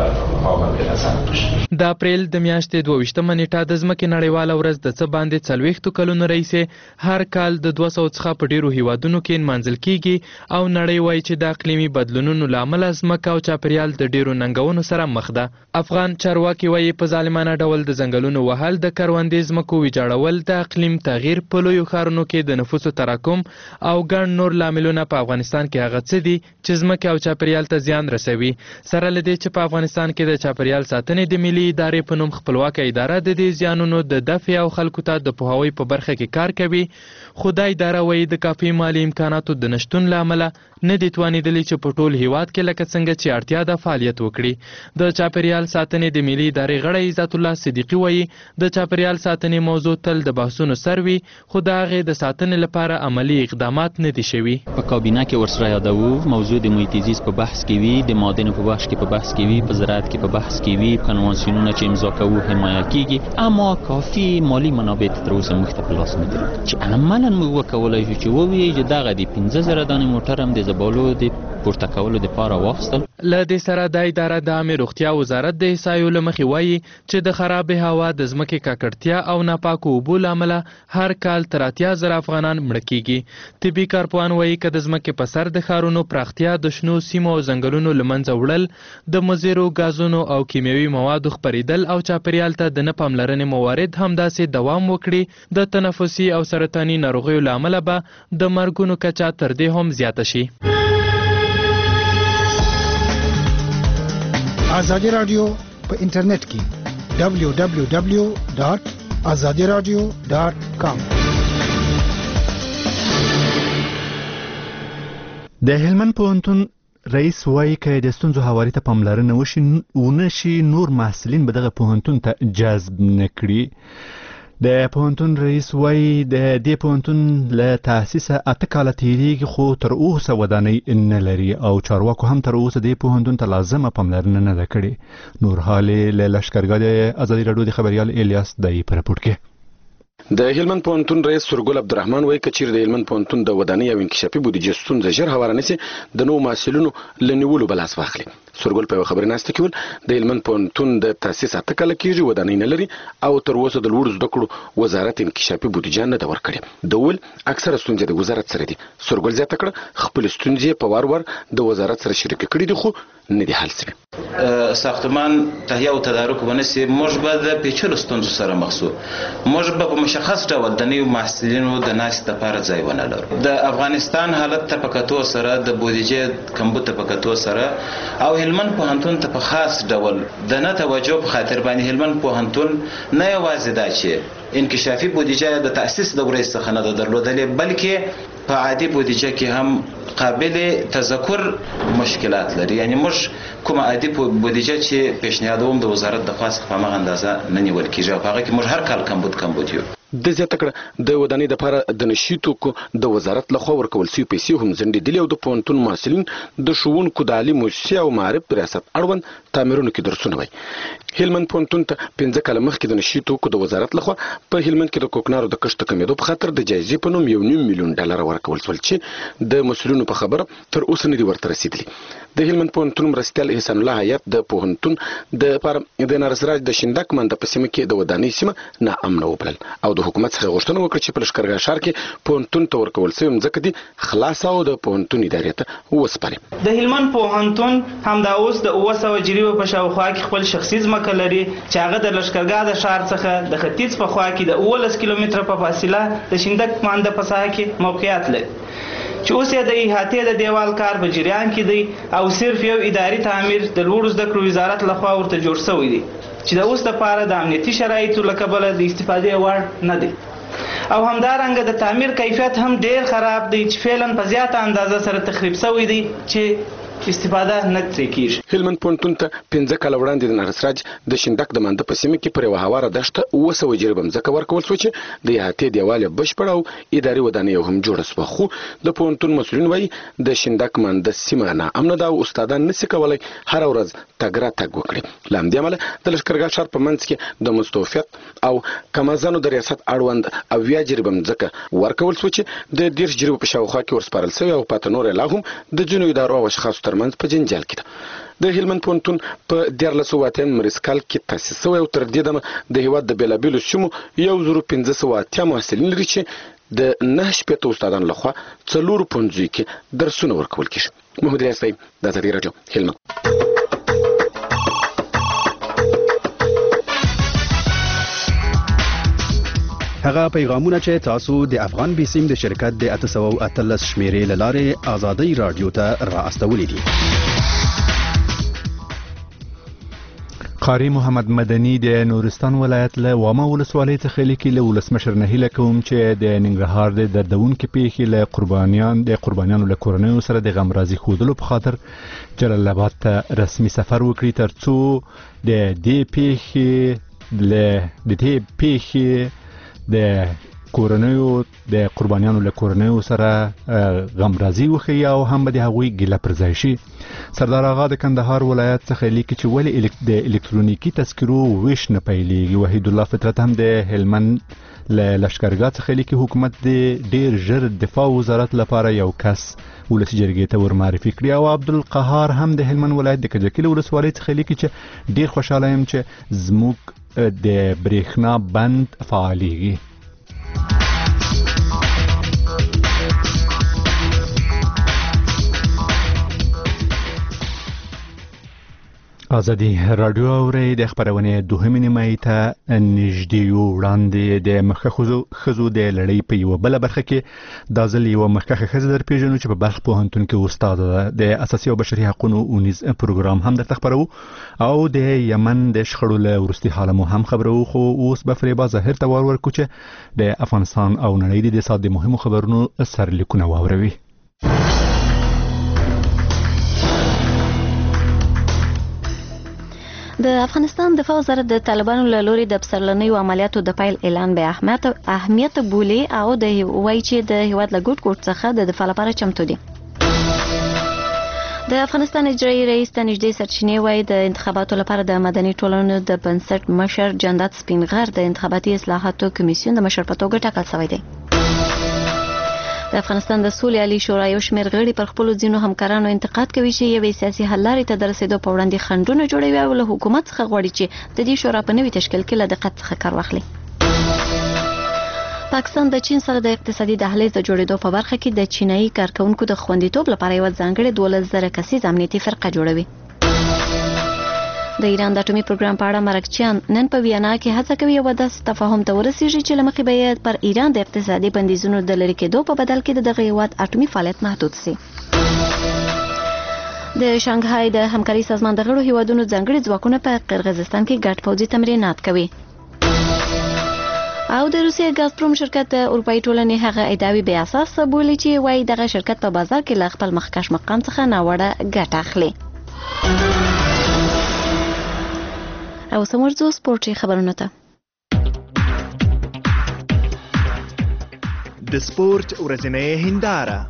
د اپریل د میاشتې دوه ویشتمه نیټه د ځمکې نړیواله ورځ د څه باندې څلوېښتو کلونو راهیسې هر کال د دوه سوه څخه په ډېرو هیوادونو کې نمانځل کیږي او نړۍ وایي چې د اقلیمي بدلونونو له امله ځمکه او چاپیریال د ډېرو ننګونو سره مخ ده. افغان چارواکي وایي په ظالمانه ډول د ځنګلونو وهل، د کروندې ځمکو ویجاړول، د اقلیم تغییر، په لویو ښارونو کې د نفوسو تراکم او ګڼ نور لاملونه په افغانستان کې هغه څه دي چې ځمکې او چاپیریال ته زیان رسوي. سره له دې چې په افغانستان کې د چاپیریال ساتنې د ملي ادارې په نوم خپلواکه اداره د دې زیانونو د دفع او خلکو ته د پوهاوي په برخه کې کار کوي، خو دا اداره وایي د کافي مالي امکاناتو د نشتون له امله نه دي توانېدلي چې په ټول هیواد کې لکه څنګه چې اړتیا ده فعالیت وکړي. د چاپیریال ساتنې د ملي ادارې غړی عزت الله صدیقي وایي د چاپیریال ساتنې موضوع تل د بحثونو سر وي، خو د هغې د ساتنې لپاره عملي اقدامات نه دي شوي. په کابینه کې ورسره یادوو موضوع د محیط زیست په بحث کې وي، د معادنو په بحث کې په بحث کې وي، په زراعت کې په بحث کې وي، کنوانسیونونه چې امضا کوو حمایه کیږي، اما کافي مالي منابع تر اوسه موږ ته په لاس نه دي چې عملاً موږ وکولی شو چې ووایو چې دغه د پنځه زره دانې موټر هم د زبالو د پورته کولو لپاره واخیستل. له دې سره د اداره د عامې روغتیا وزارت د احصایو له مخې وایي چې د خرابې هوا د ځمکې ککړتیا او ناپاکو اوبو له امله هر کال تر اتیا زره افغانان مړه کیږي. طبي کارپوهان وایي که د ځمکې په سر د ښارونو پراختیا د شنو سیمو او ځنګلونو له منځه وړل، د مضرو ګازونو او کیمیاوي موادو خپرېدل او چاپیریال ته د نه پاملرنې موارد همداسې دوام وکړي، د تنفسي او سرطاني ناروغیو له امله به د مرګونو کچه تر دې هم زیاته شي. آزادی رادیو په انټرنیټ کې دبلیو دبلیو دبلیو ډاټ آزادی رادیو ډاټ کام. د هلمند پوهنتون رئیس وایي که د ستونزو هواري ته پاملرنه وشي ونشي نور محصلین به دغه پوهنتون ته جذب نه کړي. د پوهنتون رئیس وایي د دې پوهنتون له تاسیسه اته کاله تیریږي خو تر اوسه ودانۍ نه لري او چارواکو هم تر اوسه دې پوهنتون ته لازمه پاملرنه نه ده کړې. نور حالې له لښکرګاه د ازادي راډیو د خبریال الیاس دای په راپور کې. د هلمند پوهنتون رئیس سرګل عبدالرحمن وایي که چیرې د هلمند پوهنتون د ودانۍ او انکشافي بودیجې ستونزه ژر هواره نه سي د نوو محصلینو له نیولو به لاس واخلي. سرګل په یوه خبرناسته کې ویل د هلمند پوهنتون د تاسیس اته کاله کېږي، ودانۍ نه لري او تر اوسه د لوړو زده کړو وزارت انکشافي بودیجه نه ده ورکړې. د ویل اکثره ستونزې د وزارت سره دي. سرګل زیاته کړه خپلې ستونزې په وار وار د وزارت سره شریکې کړي دي خو نه دي حل سوي. ساختمان تهیه او تدارک ونسي موږ به د پیچلو ستونزو سره مخ شو. موږ به په مشخص ډول د نویو محصلینو د ناستې لپاره ځای ونه لرو. د افغانستان حالت ته په کتو سره د بودیجې کمبود ته په کتو سره او هلمند پوهنتون ته په خاص ډول د نه توجه په خاطر باندې هلمند پوهنتون نه یوازې دا چې انکشافي بودیجه د تاسیس د ورځ څخه نه درلودلې بلکې په عادي بودیجه کې هم قابل تذکر مشکلات لري. یعنی موږ کومه عادي بودیجه چې پیشنهادوم د وزارت د خاص په مغه اندازه نه نیول کیږي او هغه کې موږ هر کال کمبود کمبود یو. د زیاته کړه د ودانۍ لپاره د نشي توکو د وزارت لخوا ورکول شوي پیسې هم ځنډېدلې او د پوهنتون محصلین د ښوونکو د عالي موسسې او معارف ریاست اړوند تعمیرونو کې درسونه وایي. هلمند پوهنتون ته پنځه کاله مخکې د نشي توکو د وزارت لخوا په هلمند کې د کوکنارو د کښت کمیدو په خاطر د جایزې په نوم یو نیم میلیون ډالر ورکول شول چې د مسؤلینو په خبره تر اوسه نه دي ورته رسیدلي. د هلمند پوهنتون مرستیال احسان الله حیات د پوهنتون د لپاره د نارسراج د شندک منده په سیمه کې د ودانۍ سیمه ناامنه وبلل او د حکومت څخه غوښتنه وکړه چې په لښکرګاه ښار کې پوهنتون ته ورکول شوې مځکه دي خلاصه او د پوهنتون ادارې ته وسپاري. د هلمند پوهنتون همدا اوس د اوه سوه جریبه په شاوخوا کې خپل شخصي ځمکه لري چې هغه د لښکرګاه د ښار څخه د ختیځ په خوا کې د اوولس کیلومتره په فاصله د شندک مانده په ساحه کې موقعیت لري چې اوس یې د احاطې د دیوال کار په جریان کې دی او صرف یو اداري تعمیر د لوړو زده کړو وزارت لخوا ورته جوړ شوی دی چې د اوس لپاره د امنیتي شرایطو له کبله د استفادې وړ نه دی او همدارنګه د تعمیر کیفیت هم ډیر خراب دی چې فعلا په زیاته اندازه سره تخریب شوی دی چې استفاده نه ترې کیږي. هلمند پوهنتون ته پنځه کاله وړاندې د نارسراج د شندک د مانده په سیمه کې پر یوه هواره دښته اوه سوه جریبه مځکه ورکول شوه چې د احاطې دیوال یې بشپړه او اداري ودانۍ هم جوړه شوه خو د پوهنتون مسؤلین وایي د شندک مانده سیمه ناامنه ده او استادان نسي کولی هره ورځ تګ راتګ وکړي. له همدې امله د لښکرګاه ښار په منځ کې د مستوفیت او کمازانو د ریاست اړوند اویا جریبه مځکه ورکول شوه چې د دېرش جریبو په شاوخوا کې ورسپارل شوې او پاته نور یې لا هم د ځینو ادارو او اشخاصو ترمنځ په جنجال کې ده. د هلمند پوهنتون په دیارلس سوه اته نوي کال کې تاسیس شوی او تر دې دمه د هېواد د بېلابېلو سیمو یو زرو پنځه سوه اتیا محصلین لري چې د نهه شپېته استادانو لخوا څلورو پوهنځیو کې درسونه ورکول کېږي. محمد الیاس صاحب د ازادي راډیو هلمند. هغه پیغامونه چې تاسو د افغان بیسیم د شرکت د اته سوه او اتلس شمیرې له لارې ازادي راډیو ته را استولې دي. قاری محمد مدني د نورستان ولایت له وامه ولسوالۍ څخه لیکي له ولسمشر نه هیله کوم چې د ننګرهار د دردونکو پیښې له قربانیان د قربانیانو له کورنیو سره د غم رازي ښودلو په خاطر جلال آباد ته رسمي سفر وکړي ترڅو د دې پیښې له د دې پیښې د کورنیو د قربانیانو له کورنیو سره غمرازي وښیي او هم به د هغوی ګیله پر ځای شي. سردار آغا د کندهار ولایت څخه لیکي چې ولې د الکترونیکي تذکرو ویش نه پیلېږي. وحید الله فطرت هم د هلمند له لشکرګاه څخه لیکي حکومت د ډیر ژر دفاع وزارت لپاره یو کس ولسی جرګې ته ورمعرفي کړي. او عبدالقهار هم د هلمند ولایت د کجکي ولسوالۍ څخه لیکي چې ډیر خوشاله یم چې زموږ د برېښنا بند فعالېږي. آزادی رادیو اوري د خبرونه دوهمې نیمه ته نږدې یو وړاندې د مخکخو خزو د لړۍ په یو بل برخه کې د ځل یو مخکخه خزو در پیژنو چې په بلخ پوهنتون کې استاد ده. د اساسي او بشري حقوقو اونیز پروګرام هم درته خبرو او د یمن د شخړو له ورستي حاله مو هم خبرو. خو اوس به فریبا ظاهر ته ور ورکو چې د افغانستان او نړۍ د ساده مهمو خبرونو سرلیکونه واوروي. د افغانستان دفاع وزارت د طالبانو له لوري د پسرلنیو عملیاتو د پیل اعلان به اهمیت اهمیت بولي او د وایي چې د هیواد له ګوټ ګوټ څخه د دفاع لپاره چمتو دي. د افغانستان اجرایي رئیس ته نږدې سرچینې وایي د انتخاباتو لپاره د مدني ټولنو د بنسټ مشر جندات سپینغر د انتخاباتي اصلاحاتو کمیسیون د مشر په توګه ټاکل شوی دی. د افغانستان د سولې عالی شورا یو شمېر غړي پر خپلو ځینو همکارانو انتقاد کوي چې یوې سیاسي حل لارې ته د رسېدو په وړاندې خنډونه جوړوي او له حکومت څخه غواړي چې د دې شورا په نوي تشکیل کې له دقت څخه کار واخلي. پاکستان د چین سره د اقتصادي دهلیز د جوړېدو په برخه کې د چینایي کارکونکو د خوندیتوب لپاره یو ځانګړې دولس زره کسیز امنیتي فرقه جوړوي. د ایران د اټومي پروګرام په اړه مرکچیان نن په ویانا کې هڅه کوي یو داسې تفاهم ته ورسیږي چې له مخې به یې پر ایران د اقتصادي بندیزونو د لرې کېدو په بدل کې د دغه هیواد اټومي فعالیت محدود شي. د شانګهای د همکاري سازمان د غړو هیوادونو ځانګړي ځواکونه په قرغیزستان کې ګډ پوځي تمرینات کوي. او د روسیې ګازپروم شرکت د اروپאי ټولنې هغه ادعاوې بې اساس بولي چې وایي دغه شرکت په بازار کې له خپل مخکښ مقام څخه ناوړه ګټه اخلي. او سمورځو سپورټي خبرونه ته د سپورت ورځنۍ هنداره.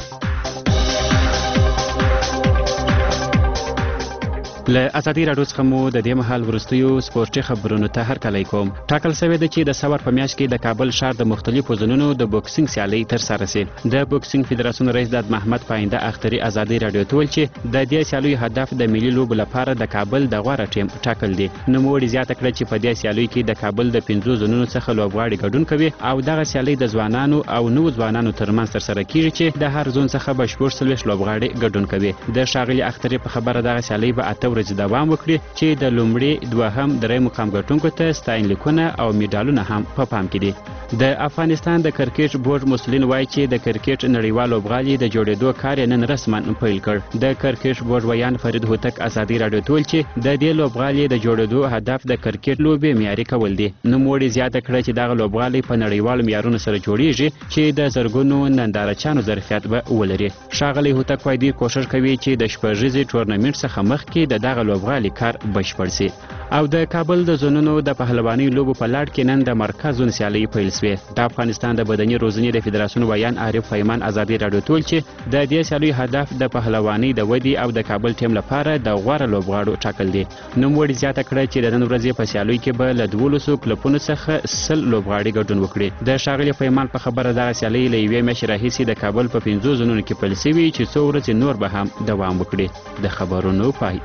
له ازادي راډیو څخه مو د دې مهال ورستیو سپورتي خبرونو ته هرکلی کوم. ټاکل شوی دی چې د سور په میاشت کې د کابل ښار د مختلفو زونونو د بوکسینګ سیالۍ ترسره شي. د بوکسینګ فدراسیون رئیس داد محمد پاینده اختري ازادي راډیو ته ویل چې د دې سیالیو هدف د ملي لوبو لپاره د کابل د غوره ټیم ټاکل دي. نوموړي زیاته کړه چې په دې سیالیو کې د کابل د پنځو زونونو څخه لوبغاړي ګډون کوي او دغه سیالۍ د ځوانانو او نوو ځوانانو ترمنځ ترسره کیږي چې د هر زون څخه بشپړ څلوېښت لوبغاړي ګډون کوي. د ښاغلي اختري په خبره دغه سیالۍ به اته ورځې دوام وکړي چې د لومړي دوهم درې مقام ګټونکو ته ستاینلیکونه او میډالونه هم په پام کې دي. د افغانستان د کرکټ بورډ مسولین وایي چې د کرکټ نړیوال لوبغالي د جوړېدو کار نن رسما پیل کړ. د کرکټ بورډ ویان فرید هوتک ازادي راډیو ته ویل چې د دې لوبغالي د جوړېدو هدف د کرکټ لوبې معیاري کول دي. نوموړي زیاته کړه چې دغه لوبغالي په نړیوالو معیارونو سره جوړیږي چې د زرګونو نندارچیانو ظرفیت به ولري. ښاغلي هوتک وایي دوی کوشش کوي چې د شپږیزې ټورنمنټ څخه مخکې د دغه لوبغالي کار بشپړ شي. او د کابل د زونونو د پهلواني لوبو په لړ کې نن د مرکز زون سیالۍ پیل شوې. د افغانستان د بدني روزنې د فدراسیون ویان عارف فیمان ازادي راډیو ته ویل چې د دې سیالیو هدف د پهلواني د ودې او د کابل ټیم لپاره د غوره لوبغاړو ټاکل دي. نوموړي زیاته کړه چې د نن ورځې په سیالیو کې به له دولسو کلبونو څخه سل لوبغاړي ګډون وکړي. د ښاغلي فیمان په خبره دغه سیالۍ له یوې میاشتې راهیسې د کابل په پنځو زونونو کې پیل شوي چې څو ورځې نور به هم دوام وکړي. د خبرونو پای.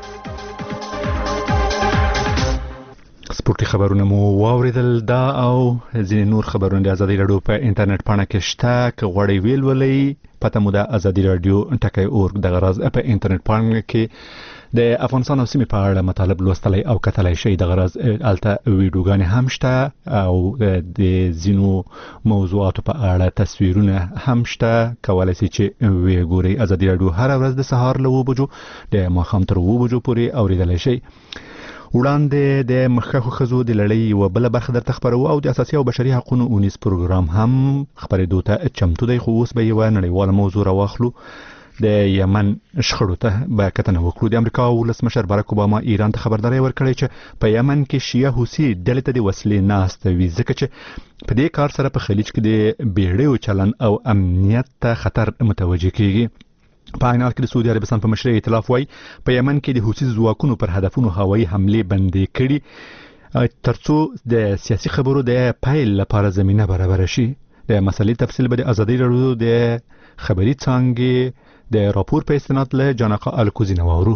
سپورتي خبرونه مو واوریدل. دا او ځینې نور خبرونه د ازادي راډیو په انټرنیټ پاڼه کې شته. که غواړئ ویل ولئ پته مو د ازادي راډیو ټکی اورګ دغه راز په انټرنیټ پاڼه کې د افغانستان او سیمې په اړه مطالب لوستلی او کتلی شئ. دغه راز الته ویډیوګانې هم شته او د ځینو موضوعاتو په اړه تصویرونه هم شته. کولی شئ چې ویې ګورئ. ازادي راډیو هره ورځ د سهار له اوه بجو د ماښام تر اوه بجو پورې اوریدلی شئ. وړاندې د مخکښو ښځو د لړۍ یوه بله برخه درته خپرو او د اساسي او بشري حقونو اونیز پروګرام هم خپرېدو ته چمتو دی. خو اوس به یوه نړیواله موضوع راواخلو د یمن شخړو ته به کتنه وکړو. د امریکا ولسمشر باراک اوباما ایران ته خبرداري ورکړې چې په یمن کې شیعه حوثي ډلې ته د وسلې نه استوي ځکه چې په دې کار سره په خلیج کې د بیړیو چلن او امنیت ته خطر متوجه کیږي. په عین حال کې د سعودي عربستان په مشرۍ ائتلاف وايي په یمن کې د حوثي ځواکونو پر هدفونو هوایي حملې بندې کړي ترڅو د سیاسي خبرو د پیل لپاره زمينه برابر شي. د مسلې تفصیل به د ازادي راډیو د خبري څانګې د راپور په استناد له جانقه الکوزی نوورو.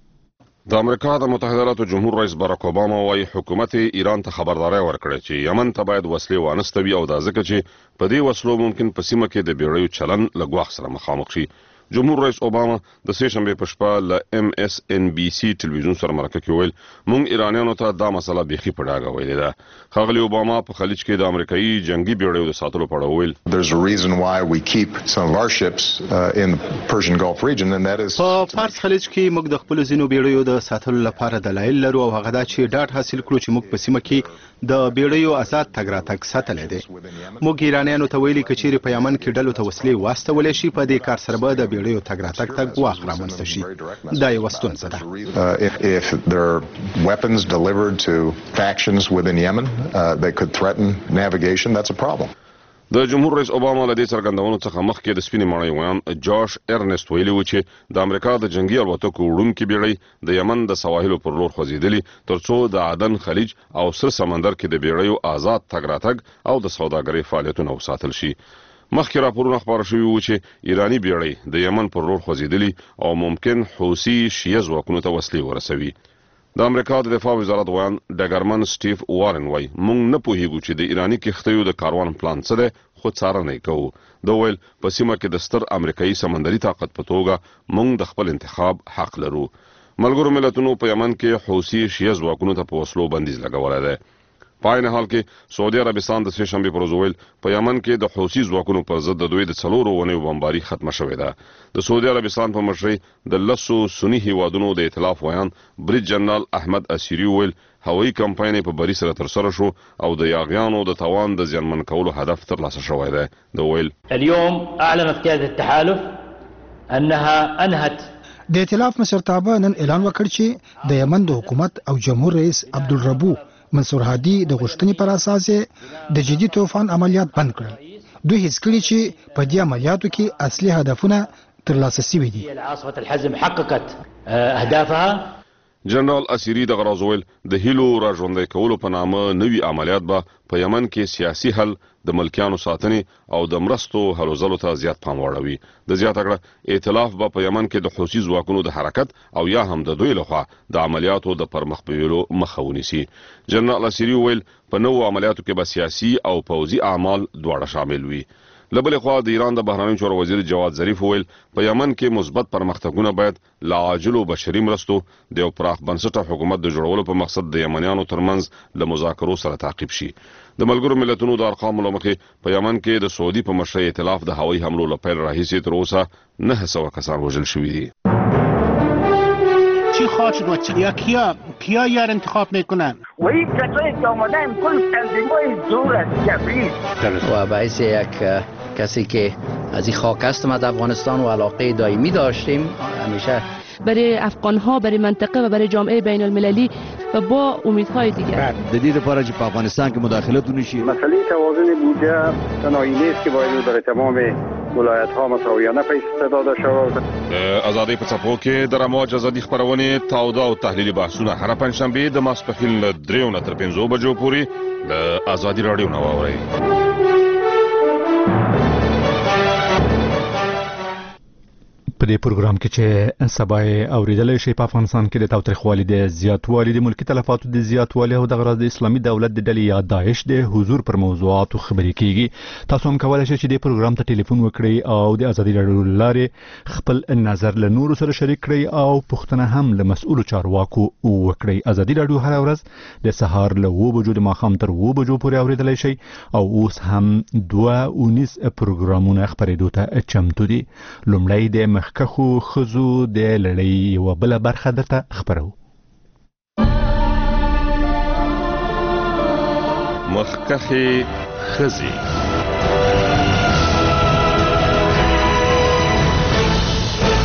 د امریکا د متحده ایالاتو جمهور رئیس باراک اوباما وايي حکومت ایران ته خبرداري ورکړه چې یمن ته باید وسلې وانستوي او دا ځکه چې په دې وسلو ممکن په سیمه کې د بیړیو چلن له ګواښ سره مخامخ شي. جمهور رئیس اوباما د سه شنبه په شپه له ام اس ان بي سي ټلویزیون سره مرکه کې ویل مونږ ایرانیانو ته دا مسله بيخي په ډاګه ویلې ده. خاغلی اوباما په خلیج کې د امریکایي جنگي بیړیو د ساتلو په اړه ویل There's a reason why we keep some of our ships uh, in the Persian Gulf region and that is په فارس خلیج کې موږ د خپل زینو بیړیو د ساتلو لپاره دلایل لرو او هغه دا چې ډاټ حاصل کړو چې موږ په سیمه کې د بیړیو آزاد تګ راتګ ساتلې دي. موږ ایرانیانو ته ویلي کچېری په یمن کې ډلو ته وسلې واستولې شي په دې کار سره به د بیړیو تګ راتګ ته ګواښ رامنځته شي. دا یو ستونزه ده. Uh, if, if there are weapons delivered to factions within Yemen uh, that could threaten navigation, that's a problem. د جمهور رئیس اوباما له دې څرګندونو څخه مخکې د سپینې ماڼۍ ویان جاش ارنست ویلي و چې د امریکا د جنگي الوتکو وړونکي بیړۍ د یمن د سواحلو پر لور خوځېدلي ترڅو د عدن خلیج او سر سمندر کې د بیړیو آزاد تګ راتګ او د سوداګرۍ فعالیتونه وساتل شي. مخکې راپورونه خبر شوي وو چې ایرانی بیړۍ د یمن پر لور خوځېدلي او ممکن حوثي شیعه ځواکونو ته وسلې ورسوي. د امریکا د دفاع وزارت ویان ډګرمن سټیف وارن وایي موږ نه پوهیږو چې د ایرانی کښتیو د کاروان پلان څه دی خو څارنه یې کوو. د ویل په سیمه کې د ستر امریکایي سمندري طاقت په توګه موږ د خپل انتخاب حق لرو. ملګرو ملتونو په یمن کې حوثي شیعه ځواکونو ته په وسلو بندیز لګولی دی. په عین حال کې سعودي عربستان د سه شنبه پر ورځ ویل په یمن کې د حوثي ځواکونو پر ضد د دوی د څلورو ونیو بمباري ختمه شوې ده. د سعودي عربستان په مشرۍ د لسو سنی هیوادونو د ائتلاف ویان بریج جنرال احمد اسیری ویل هوایي کمپاین په بری سره تر سره شو او د یاغیانو د توان د زیانمن کولو هدف ترلاسه شوی دی. د ویل اليوم اعلنت قياده التحالف انها انهت د ائتلاف مشرتابه نن اعلان وکړ چې د یمن د حکومت او جمهور رئیس عبدالربو منصور هادي د غوښتنې پر اساس د جدي طوفان عملیات بند کړل. دوی هیڅ کړي چې په دې عملیاتو کې اصلي هدفونه ترلاسه شوي دي. عاصفه الحزم حققت اهدافها. جنرال اسیری د غرازویل د هیلو را ژوندۍ کولو په نامه نوي عملیات به په یمن کې سیاسي حل د ملکیانو ساتنې او د مرستو هلو ځلو ته زیات پام واړوي. د زیاته کړه ائتلاف به په یمن کې د حوثي ځواکونو د حرکت او یا هم د دوی لخوا د عملیاتو د پرمخ بیولو مخه ونیسي. جنرال اسیری ویل په نوو عملیاتو کې به سیاسي او پوځي اعمال دواړه شامل وي. له بلې خوا د ایران د بهرنیو چارو وزیر جواد ظریف ویل په یمن کې مثبت پرمختګونه باید له عاجلو بشري مرستو د یو پراخ بنسټه حکومت د جوړولو په مقصد د یمنیانو ترمنځ له مذاکرو سره تعقیب شي. د ملګرو ملتونو د ارقامو له مخې په یمن کې د سعودي په مشرۍ ائتلاف د هوایي حملو له پیل راهیسې تر اوسه نه سوه کسان وژل شوي دي. چی خواهد شد یا کیا کیا یار انتخاب میکنن و این کسایی که آمدن کل تنظیم‌های زور است جبری و باعث یک کسی که از این خاک هستم از افغانستان و علاقه دائمی داشتیم همیشه برای افغان ها برای منطقه و برای جامعه بین المللی و با امیدهای دیگر د دې لپاره چې په افغانستان کې مداخلت ونشي. مسئله توازن بودجه تنهایی نیست که باید برای تمام ولایت ها مساویانه پیسې داده شود. ازادي په څپو کې د رموج ازادي خبرونه تاوده او تحلیلي بحثونه هر پنځشنبه د ماسپښین له دریو نه تر پنځو بجو پورې د ازادي رادیو نه واورئ. په دې پروګرام کې چې سبای اوریدل شي په افغانستان کې د تاوتریخوالي د زیاتوالي د ملکی تلفاتو د زیاتوالي او د غراض د اسلامي دولت د ډلې یا داعش د حضور پر موضوعاتو خبرې کیږي. تاسو هم کولای شئ چې د پروګرام ته ټلیفون وکړئ او د ازادي رادیو لارې خپل نظر له نورو سره شریک کړئ او پوښتنه هم له مسؤلو چارواکو وکړئ. ازادي رادیو هر ورځ د سهار له اوه بجو د ماښام تر اوه بجو پورې اوریدلای شئ او اوس هم دوه اونیز پروګرامونه خبرېدو ته چمتو دي. لومړی د مخکخو خزو د لړۍ یو بل برخه درته خبرو. مخکخي خزي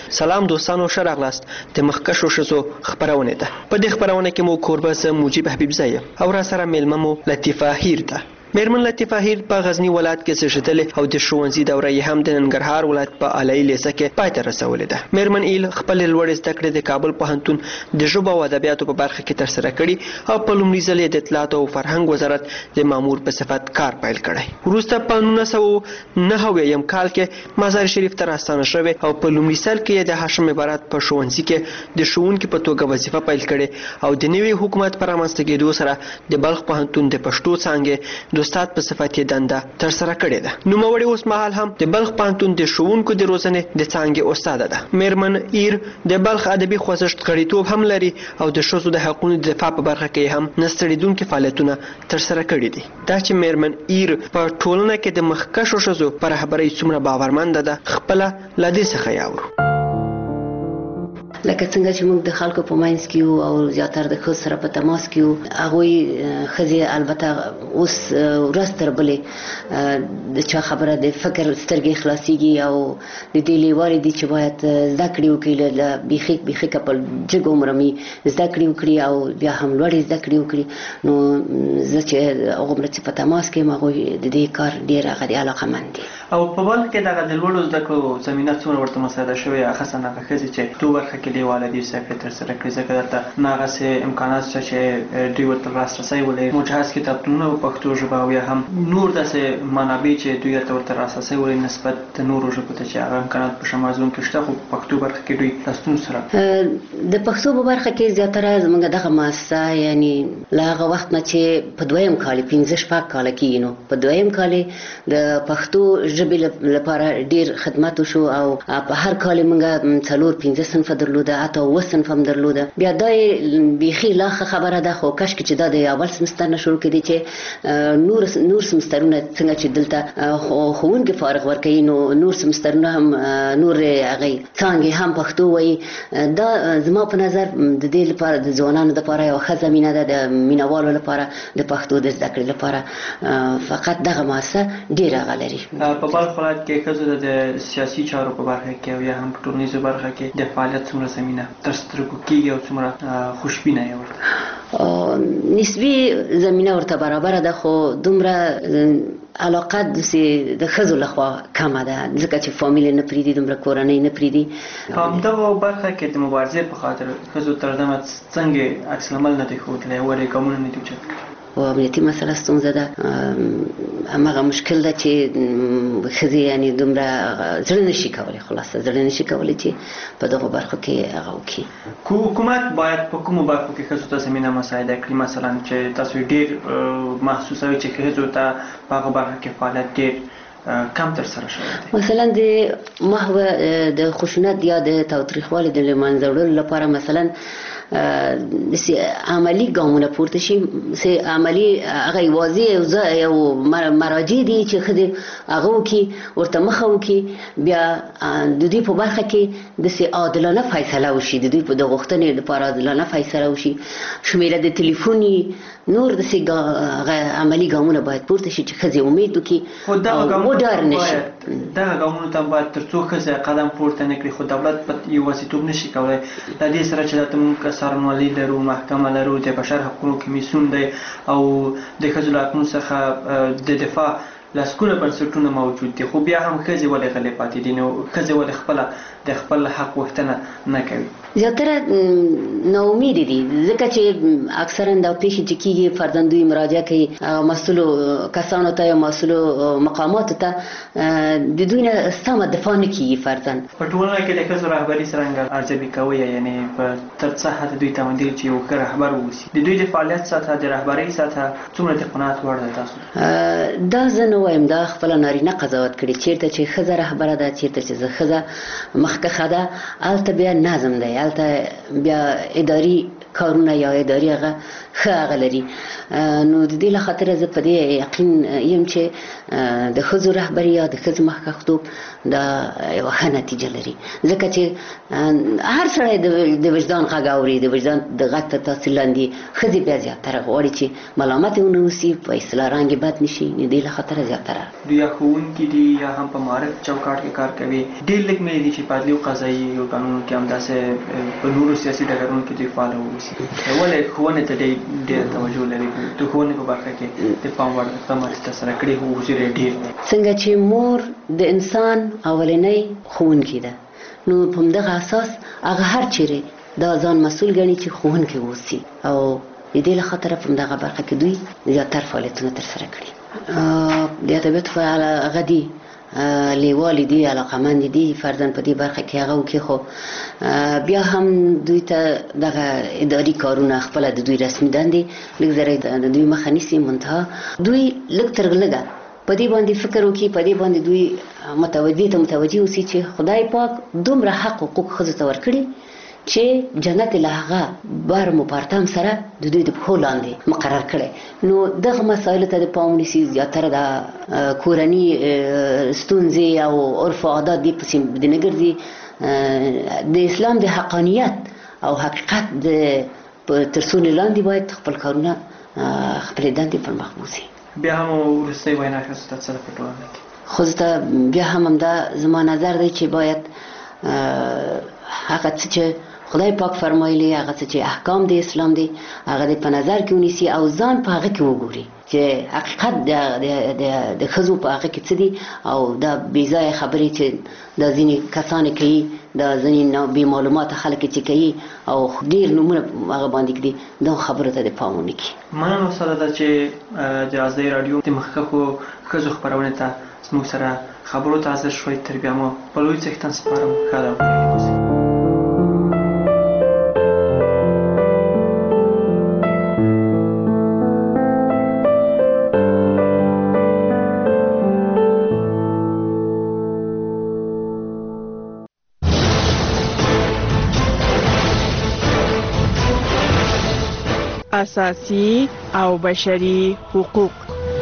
سلام دوستانو، ښه راغلاست د مخکښو ښځو خپرونې ته. په دې خپرونه کې مو کوربه زه موجب حبیبزی یم او را سره میلمه مو لطیفه هیر ده. میرمن لطیفه هیر په غزنی ولایت کې زیږېدلې او د ښوونځي دوره یې هم د ننګرهار ولایت په اعلی لیسه کې پای ته رسولې ده. میرمن ایل خپلې لوړې زده کړې د کابل پوهنتون د ژبو او ادبیاتو په برخه کې ترسره کړي او په لومړي ځل یې د اطلاعاتو او فرهنګ وزارت د مامور په صفت کار پیل کړی. وروسته په نولس سوه نهه اویایم کال کې مزار شریف ته راستانه شوې او په لومړي سر کې یې د هاشم عبارت په ښوونځي کې د ښوونکي په توګه وظیفه پیل کړې او د نوي حکومت په رامنځته کېدو سره د بلخ پوهنتون د پښتو څانګې د استاد په صفت یې دنده ترسره کړې ده. نوموړې اوس مهال هم د بلخ پوهنتون د ښوونکو د روزنې د څانګې استاده ده. میرمن ایر د بلخ ادبي خوځښت غړیتوب هم لري او د ښځو د حقونو د دفاع په برخه کې هم نه ستړېدونکي فعالیتونه ترسره کړي دي. دا چې میرمن ایر په ټولنه کې د مخکښو ښځو په رهبرۍ څومره باورمنده ده، خپله له دې څخه یې اورو. لکه څنګه چې موږ د خلکو په منځ کې یو او زیاتره د ښځو سره په تماس کې یو، هغوی ښځې البته اوس ورځ تر بلې د چا خبره د فکر سترګې خلاصېږي او د دې لیوالې دي چې باید زده کړې وکړي، له بیخي بیخي که په جګ عمره مې زده کړې وکړي او بیا هم لوړې زده کړې وکړي. نو زه چې هغومره چې په تماس کې یم هغوی د دې کار ډېر هغه د علاقهمند دي. او په بلخ کې دغه د لوړو زده کړو زمینه څومره ورته مساعده شوې، خاصه هغه ښځې چې دو برخه کې لیواله دي صرف ترسره کړي، ځکه دلته نه هغسې امکانات شته چې دوی ورته لاسرسی ولري. مجهز کتابتونونه په پښتو ژبه او یا هم نور داسې منابع چې دوی ورته لاسرسی ولري نسبت د نورو ژبو ته چې هغه امکانات په شمازون کې شته، خو په پښتو برخه کې دوی له ستونزو سره. د پښتو په برخه کې زیاتره زموږ دغه مؤسسه یعنی له هغه وخت نه چې په دویم کال یې پنځه شپږ کاله کېږي، نو په دویم کال یې د پښتو ژبې لپاره ډېر خدمت وشو او په هر کال یې موږ څلور پنځه صنفه درلوده، حتی اووه صنفه هم درلوده. بیا دا یې بیخي لا ښه خبره ده، خو کاشکې چې دا د اول سمستر نه شروع کړي چې نور نور سمسترونه څنګه چې دلته ښوونکي فارغ ورکوي، نو نور سمسترونه هم نور هغې څانګې هم پښتو وایي. دا زما په نظر د دې لپاره د ځوانانو لپاره یوه ښه زمینه ده، د مینوالو لپاره د پښتو د زده کړې لپاره فقط دغه مؤسسه ډېر هغه لري. په بلخ ولایت کې ښځو د سیاسي چارو په برخه کې او یا هم په ټولنیزو برخه کې د فعالیت څومره زمینه تر سترګو کېږي او څومره خوشبینه یې ورته نسبي زمینه ورته برابره ده، خو دومره علاقه د ښځو لخوا کمه ده، ځکه چې فامیل یې نه پرېږدي، دومره کورنۍ نه پرېږدي. په همدغه برخه کې د مبارزې په خاطر ښځو تر دمه څنګه عکس العمل نه دی ښودلی، ولې ګامونه نه دي اوچت کړي؟ او امنیتي مسله ستونزه ده، هماغه مشکل ده چې ښځې یعنې دومره زړه نشي کولی، خلاصه زړه نشي کولی چې په دغو برخو کې هغه وکړي. حکومت باید په کومو برخو کې ښځو ته زمینه مساعده کړي، مثلا چې تاسو ډېر محسوسوئ چې ښځو ته په هغه برخه کې فعالیت ډېر کم ترسره شوی دی؟ مثلا د محو د خشونت یا د تاوتریخوالي د له منځه وړلو لپاره مثلا داسې عملي ګامونه پورته شي، چې عملي هغه یوازې یو مراجع دي چې ښځې هغه وکړي، ورته مخه وکړي، بیا د دوی په برخه کې داسې عادلانه فیصله وشي، د دوی د غوښتنې لپاره عادلانه فیصله وشي. شمېره د تلیفون نور داسې عملي ګامونه باید پورته شي چې ښځې امید وکړي او وډار نه شي. دغه ګامونو ته باید تر څو ښځې قدم پورته نه کړي، خو دولت په یوازیتوب نه شي کولی. له دې سره چې دلته موږ څارنوالي لرو، محکمه لرو، د بشر حقوقو کمیسیون دی او د ښځو له حقونو څخه د دفاع لسګونه بنسټونه موجود دي، خو بیا هم ښځې ولې غلې پاتې دي؟ نو ښځې ولې خپله د خپل حق غوښتنه نه کوي؟ زیاتره ناامیده دي، ځکه چې اکثرا دا پیښې چې کېږي فرضاً دوی مراجعه کوي مسؤلو کسانو ته یا مسؤلو مقاماتو ته، د دوی نه سمه دفاع نه کېږي. فرضاً په ټولنه کې د ښځو رهبري څرنګه ارزیابي کوئ؟ یعنې په تر څه حده دوی ته مندل چې یو ښه رهبر واوسي، د دوی د فعالیت سطحه د رهبرۍ سطحه څومره د قناعت وړ ده تاسو؟ دا زه نه وایم، دا خپله نارینه قضاوت کړي. چېرته چې ښځه رهبره ده، چېرته چې ښځه مخکښه ده، هلته بیا نظم دی، هلته بیا اداري کارونه یا اداري هغه ښه هغه لري. نو د دې له خاطره زه په دې یقین یم چې د ښځو رهبري یا د ښځو مخکښتوب دا یوه ښه نتیجه لري، ځکه چې هر سړی د وجدان غږ اوري، د وجدان د غږ تر تاثیر لاندې ښځې بیا زیاتره غواړي چې ملامتې ونه اوسي، په اصطلاح رنګ بد نشي، د دې له خاطره زیاتره دوی ښوونکي دي یا هم په معارف چوکاټ کې کار کوي. ډېر لږ مې دي چې په عدلي او قضایي او قانون کې همداسې په نورو سیاسي ډګرونو کې دوی فعال واوسي. ولې ښوونې ته ډېره توجه لري؟ د ښوونې په برخه کې د پام وړ اقدامات یې ترسره کړي خو حضور یې ډېر دی. څنګه چې مور د انسان اولنۍ ښوونکې ده، نو په همدغه اساس هغه هر چیرې دا ځان مسؤل ګڼي چې ښوونکی واوسي، او د دې له خاطره په همدغه برخه کې دوی زیاتر فعالیتونه ترسره کړي. د ادبیاتو فعال هغه دي، لیوالې دي، علاقمند دي فرضاً په دې برخه کې هغه وکړي، خو بیا هم دوی ته دغه اداري کارونه خپله د دوی رسمي دندې لږ ذره د دوی مخه نیسي. منتها دوی لږ تر لږه په دې باندې فکر وکړي، په دې باندې دوی متوجه ته متوجه اوسي چې خدای پاک دومره حق حقوق ښځو ته ورکړي چې جنت له هغه بار مپارتم سره د دوی د پښو لاندې مقرر کړی. نو دغه مسایلو ته د پام ونیسي، زیاتره د کورني ستونزې او عرف او عادات دې پسې د نه ګرځي، د اسلام د حقانیت او حقیقت د تر سیوري لاندې باید خپل کارونه خپلې دندې پر مخ بوځي. بیا هم وروستۍ وینا ښځو ته څه ده په ټولنه کې؟ ښځو ته بیا هم همدا زما نظر دی چې باید هغه څه چې خدای پاک فرمایلی، هغه څه چې احکام د اسلام دي، هغه دې په نظر کې ونیسي او ځان په هغه کې وګوري چې حقیقت د ښځو په هغه کې څه دي، او دا بې ځایه خبرې چې دا ځینې کسان کوي، دا ځینې بې معلوماته خلک چې کوي او ډېر نومونه هغه باندې کړي، دا خبرو ته د پام ونه کړي. مننه سره ده چې د ازادۍ راډیو د مخکښو ښځو خپرونې ته زموږ سره خبرو ته حاضر شوئ. تر بیا مو په لوی څښتن سپارم. ښه ده. اساسي او بشري حقوق.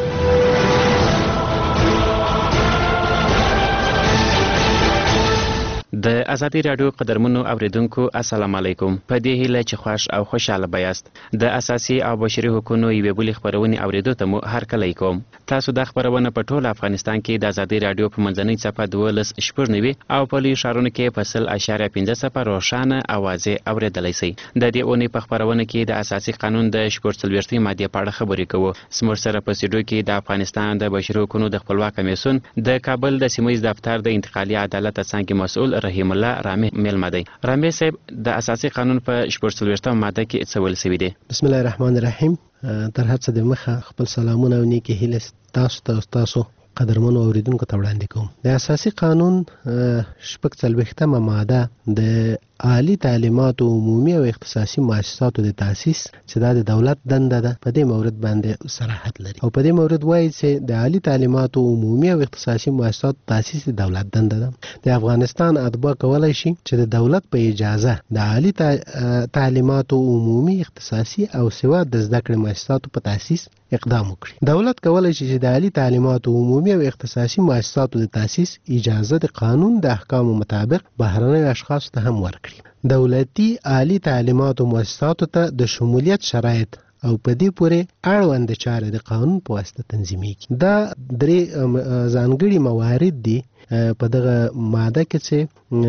د ازادي رادیو قدرمنو اوریدونکو السلام علیکم. په دې هیله چې خوښ او خوشاله بیاست. د اساسي او بشري حقوقو یوې بلې خپرونې اوریدو ته مو هرکلی کوم. تاسو دا خپرونه په ټول افغانستان کې د ازادي رادیو په منځنۍ څپه دولس شپږ نوي او په لویو ښارونو کې په سل اشاریه پنځه څپه روښانه اوازې اوریدلی شئ. د دې اونۍ په خپرونه کې د اساسي قانون د شپږ څلوېښتمې مادې په اړه خبرې کوو. زموږ سره په سټوډیو کې د افغانستان د بشري حقوقو د خپلواک کمیسیون د کابل د سیمهییز دفتر د انتقالي عدالت څانګې مسؤل رحیم الله رامي میلمه دی. رامي صاحب، د اساسي قانون په شپږ څلوېښتمه ماده کې څه ویل شوي دي؟ بسم الله الرحمن الرحیم. تر هر څه د مخه خپل سلامونه او نیکې هیلې تاسو ته تاسو قدرمنو اوریدونکو ته وړاندې کوم. د اساسي قانون شپږ څلوېښتمه ماده د عالی تعلیماتو عمومي او اختصاصي مؤسساتو د تاسیس چې دا د دولت دنده ده په دې مورد باندې صراحت لري، او په دې مورد وایي چې د عالی تعلیماتو عمومي او اختصاصي مؤسساتو تاسیس د دولت دنده ده. د افغانستان اتباع کولای شي چې د دولت په اجازه د عالی تعلیماتو عمومي اختصاصي او سوا د زده کړې مؤسساتو په تاسیس اقدام وکړي. دولت کولای شي چې د عالی تعلیماتو عمومي او اختصاصي مؤسساتو د تاسیس اجازه د قانون د احکامو مطابق بهرنیو اشخاصو ته هم ورکړي. دولتي عالی تعلیماتو مؤسساتو ته د شمولیت شرایط او په دې پورې اړوند چارې د قانون په واسطه تنظیمېږي. دا درې ځانګړي موارد دي په دغه ماده کې چې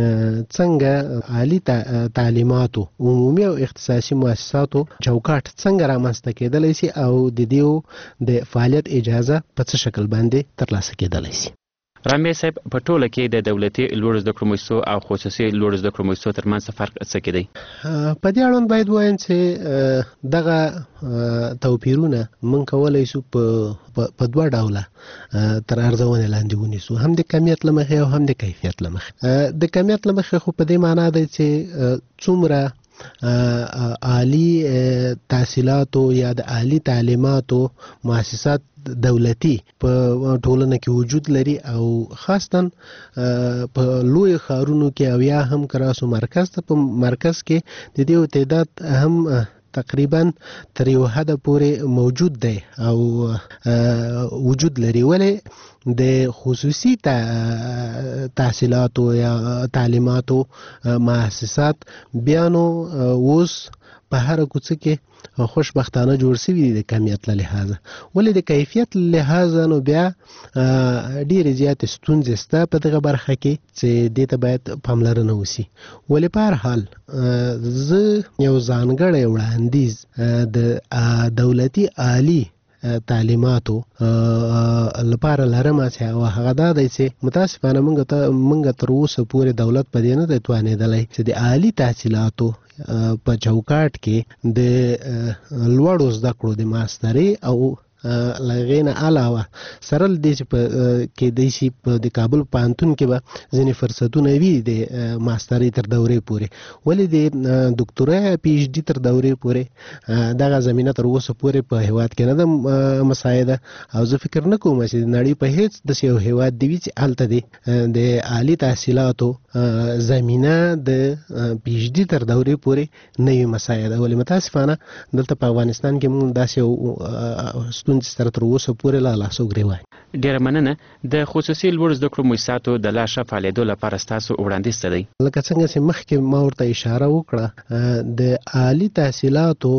څنګه عالی تعلیماتو عمومي او اختصاصي مؤسساتو چوکاټ څنګه رامنځته کېدلی شي او د دې د فعالیت اجازه په څه شکل باندې ترلاسه کېدلی شي. رامي صاحب، په ټوله کې د دولتي لوړو زده کړو مؤسسو او خصوصي لوړو زده کړو مؤسسو ترمنځ فرق څه کې دی؟ په دې اړوند باید ووایم چې دغه توپیرونه موږ کولی شو په دوه ډوله تر ارزونې لاندې ونیسو، هم د کمیت له مخې او هم د کیفیت له مخې. د کمیت له مخې خو په دې معنا دی چې څومره عالی تحصیلاتو یا د عالی تعلیماتو مؤسسات دولتي په ټولنه کې وجود لري او خاصتاً په لوی ښارونو کې او یا هم کراسو مرکز ته په مرکز کې د دې تعداد هم تقریبا تر یو حد پورې موجود دی او وجود لري ولې د خصوصي تحصیلاتو یا تعلیماتو مؤسسات بیا نو اوس په هر کوڅه کې خوشبختانه جوړ شوي دي د کمیت له لحاظه ولې د کیفیت له لحاظه نو بیا ډېرې زیاتې ستونزې شته په دغه برخه کې چې دې ته باید پاملرنه وشي ولې په هر حال زه یو ځانګړی وړاندیز د دولتي عالي تعلیماتو لپاره لرم چې هغه دا دی چې متاسفانه موږ ته موږ تر اوسه پورې دولت په دې نه دی توانېدلی چې د عالي تحصیلاتو په چوکاټ کې د لوړو زده کړو د ماسترۍ او لغې نه علاوه سره له دې چې په کېدای شي په د کابل پوهنتون کې به ځینې فرصتونه وي د ماسترۍ تر دورې پورې ولې د دکتورا پی ایچ ډي تر دورې پورې دغه زمینه تر اوسه پورې په هیواد کې نه ده مساعده او زه فکر نه کوم چې د نړۍ په هیڅ داسې یو هیواد دی چې هلته د د عالي تحصیلاتو زمینه د پی ایچ ډي تر دورې پورې نه وي مساعده ولې متاسفانه دلته په افغانستان کې موږ داسې ستونزې سره تر اوسه پورې لا لاس وګرې وای. ډېره مننه. د خصوصي لوړ زده کړو مؤسساتو د لا ښه فعالېدو لپاره ستاسو وړاندیز څه دی؟ لکه څنګه چې مخکې ما ورته اشاره وکړه د عالي تحصیلاتو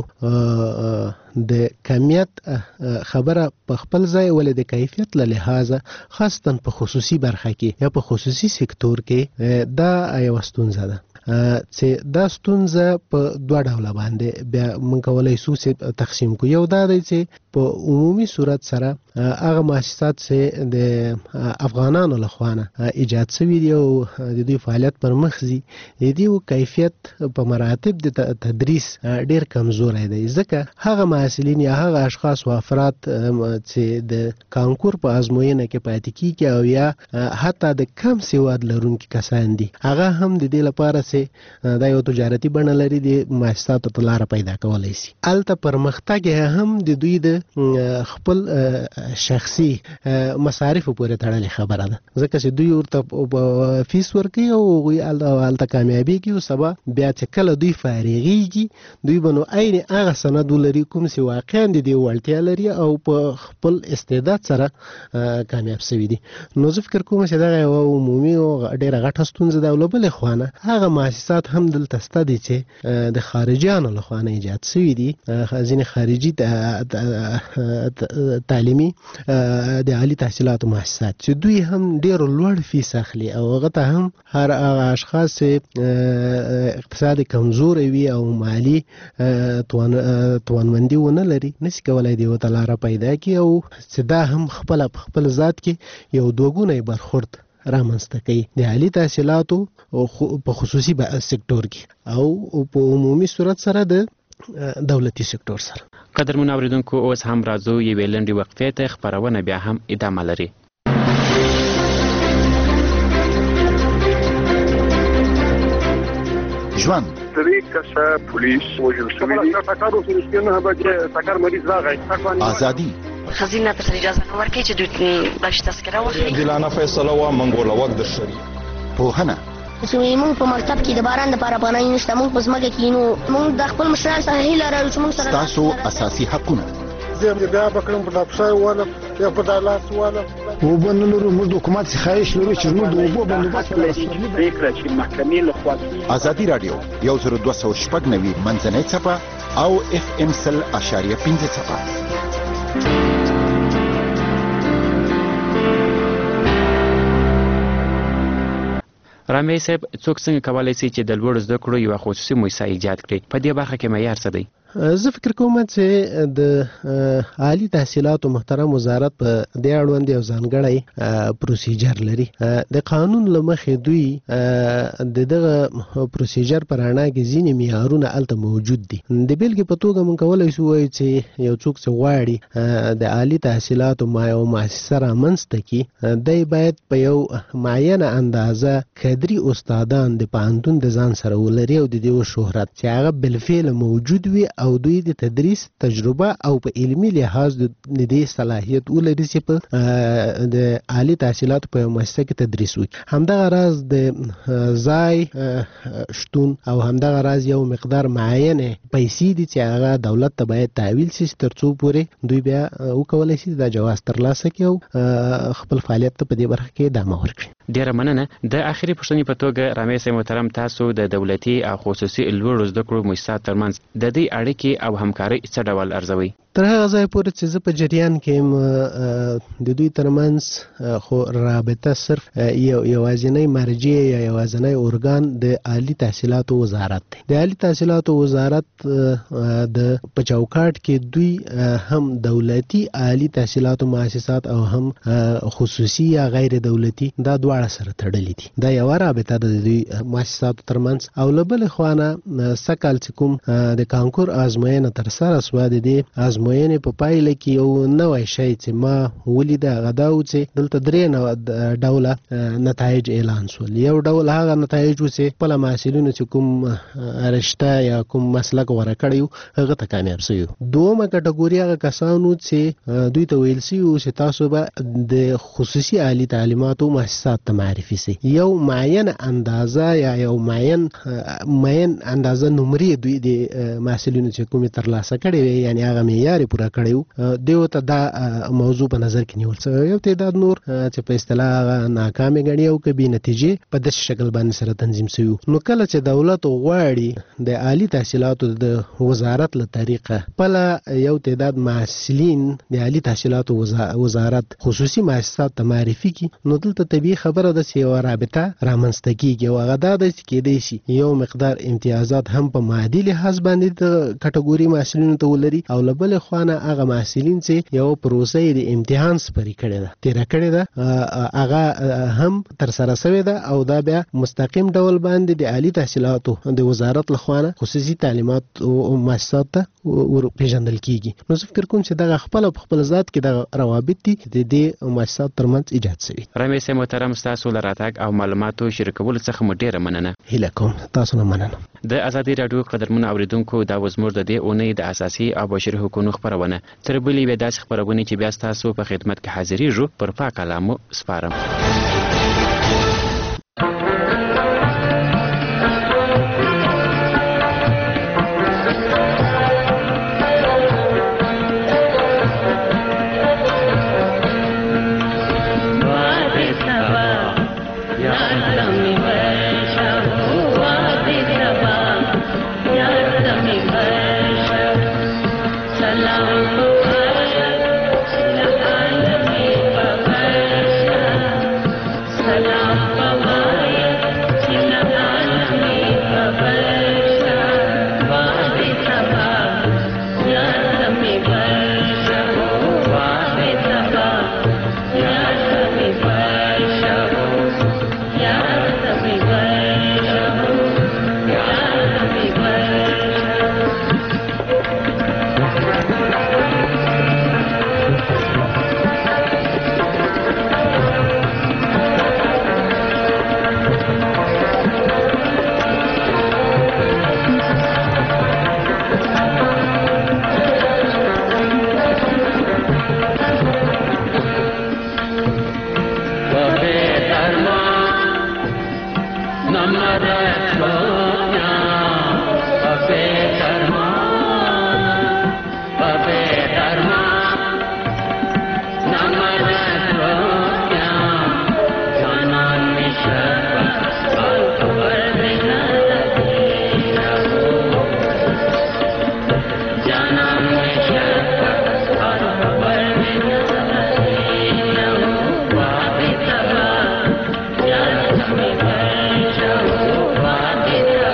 د کمیت خبره په خپل ځای ولې د کیفیت له لحاظه خاصتاً په خصوصي برخه کې یا په خصوصي سکتور کې دا یوه ستونزه ده چې دا ستونزه په دوه ډوله باندې بیا موږ کولی شو چې تقسیم کړو. یو دا دی چې په عمومي صورت سره هغه مؤسسات چې د افغانانو لخوا نه ایجاد شوي دي او د دوی فعالیت پر مخ ځي د دوی کیفیت په مراتب د تدریس ډېر کمزوری دی ځکه هغه محصلین یا هغه اشخاص او افراد چې د کانکور په ازموینه کې پاتې کیږي او یا حتی د کم سواد لرونکي کسان دي هغه هم د دې لپاره چې دا یو تجارتي بڼه لري د مؤسساتو ته لاره پیدا کولی شي. هلته پرمختګ هم د دوی د خپل شخصي مصارفو پورې تړلې خبره ده ځکه چې دوی ورته فیس ورکوي او هغوی هلته کامیابېږي او سبا بیا چې کله دوی فارغېږي دوی به نو عین هغه سند ولري کوم چې واقعا د دې وړتیا لري او په خپل استعداد سره کامیاب شوي دي. نو زه فکر کوم چې دغه یوه عمومي او ډېره غټه ستونزه ده او له بلې خوا نه هغه مؤسسات هم دلته شته دي چې د خارجیانو لخوا نه ایجاد شوي دي ځینې خارجي تعلیمي د عالي تحصیلاتو مؤسسات چې دوی هم ډېر لوړ فیس اخلي او هغه ته هم هر هغه اشخاص چې اقتصاد کمزوری وي او مالي توانمندي ونه لري نشي کولی دې ورته لاره پیدا کړي او چې دا هم خپله په خپل ذات کې یو دوګونی برخورد رامنځته کوي د عالي تحصیلاتو په خصوصي سکتور کې او په عمومي صورت سره د دولتي سکتور سره. قدرمنو اوریدونکو اوس هم راځو یوې لنډې وقفې ته خپرونه بیا هم ادامه لري. ژوند درې کسه پولیس وژل شوي دي. ټکر وشو چې نه به ټکر مریض راغی. ازادي خزینه ته اجازه نه ورکړي چې دوی داسې تذکره واخلي. عادلانه فیصله وه موږ ورله وخت درشوي. پوهنه چې موږ په مکتب کې د باران لپاره پناه نشته موږ په ځمکه کې نو موږ د خپل مشرانو څخه هیله لرو چې موږ سره ستاسو اساسي حقونه زه بیا به کړم په ډاکټر والا یا په دالاس والا اوبه نه لرو موږ د حکومت څخه خواهش لرو چې موږ د اوبو بندوبست پرېکړه چې محکمې لخوا ازادي راډیو یو زر دوه سوه شپږ نوي منځنۍ څپه او اف ام سل اشاریه پنځه څپه. رامي صاحب څوک څنګه کولی شي چې د لوړو زده کړو یوه خصوصي مؤسسه ایجاد کړي په دې برخه کې معیار څه دی؟ زه فکر کوم چې د عالی تحصیلاتو محترم وزارت په دې اړوند یو ځانګړی پروسیجر لري. د قانون له مخې دوی د دغه پروسیجر پر اړه کې ځینې معیارونه هلته موجود دي. د بیلګې په توګه موږ کولی شو ووایو چې یو څوک چې غواړي د عالي تحصیلاتو ما یو مؤسسه رامنځته کړي، دی باید په یو معینه اندازه کدري استادان د پوهنتون د ځان سره ولري او د دې شهرت چې هغه بالفعل موجود وي او دوی د تدریس تجربه او په علمي لحاظ د دې صلاحیت ولري چې په د عالي تحصیلاتو په مؤسسه کې تدریس وکړي. همدغه راز د ځای شتون او همدغه راز یو مقدار معینه پیسې دي چې هغه دولت ته باید تحویل شي تر څو پورې دوی بیا وکولی شي دا جواز ترلاسه کړي او خپل فعالیت ته په دې برخه کې ادامه ورکړي. ډیره مننه. د اخري پوښتنې په توګه رامي صاحب محترم، تاسو د دولتي او خصوصي لوړو زده کړو مؤسساتو ترمنځ د دې اړیکې او همکارۍ څه ډول ارزوي؟ تر هغه ځای پورې چې زه په جریان کې یم د دوی ترمنځ خو رابطه صرف یو یوازینی مرجع یا یوازینی ارګان د عالی تحصیلاتو وزارت دی. د عالی تحصیلاتو وزارت د په چوکاټ کې دوی هم دولتي عالی تحصیلاتو مؤسسات او هم خصوصي یا غیر دولتي دا دواړه سره تړلي دي. دا یوه رابطه ده د دوی مؤسساتو ترمنځ. او له بلې خوانه سږکال چې کوم د کانکور ازموینه ترسره شوه، د دې ازموینې په پایله کې یو نوی شی چې ما ولیده هغه دا و چې دلته درې ډوله نتایج اعلان شول. یو ډول هغه نتایج و چې خپله محصلینو چې کوم رشته یا کوم مسلک غوره کړی و هغه ته کامیاب شوي. دویمه کټګوري هغه کسانو چې دوی ته ویل شوي و چې تاسو به د خصوصي عالي تعلیماتو مؤسسات ته معرفي شئ. یو معین اندازه یا یو معین معین اندازه نمرې دوی د محصلینو چې کومې ترلاسه کړې وي، یعنې هغه معیار یې پوره کړی و، دوی ته دا موضوع په نظر کې نیول شوی. یو تعداد نور چې په اصطلاح هغه ناکامې ګڼي او که بې نتیجې په داسې شکل باندې سره تنظیم شوي وو. نو کله چې دولت غواړي د عالي تحصیلاتو د وزارت له طریقه خپله یو تعداد محصلین د عالي تحصیلاتو وزارت خصوصي مؤسسات ته معرفي کړي، نو دلته طبیعي خبره ده چې یوه رابطه رامنځته کېږي او هغه دا ده چې کېدی شي یو مقدار امتیازات هم په مادي لحاظ باندې د کټګوري محصلینو ته ولري، او له بلې خوانه هغه محصلین چې یو پروسه یې د امتحان سپري کړې ده تېره کړې ده هغه هم ترسره شوې ده او دا بیا مستقیم ډول باندې د عالي تحصیلاتو د وزارت له خوانه خصوصي تعلیمات او مؤسسات ته ورپېژندل کېږي. نو زه فکر کوم چې دغه خپله په خپل ذات کې دغه روابط دي د دې مؤسساتو ترمنځ ایجاد شوي. رامي صاحب محترم، ستاسو له راتګ او معلوماتو شریکولو څخه مو ډېره مننه. هیله کوم تاسو نه مننه. د ازادي راډیو قدرمنو اوریدونکو، دا و زموږ د دې اونۍ د اساسي او بشري حقوقو خپرونه. تر بلې بیا داسې خپرونې چې بیا ستاسو په خدمت کې حاضرېږو پر پاک کلامو سپارم. Bye.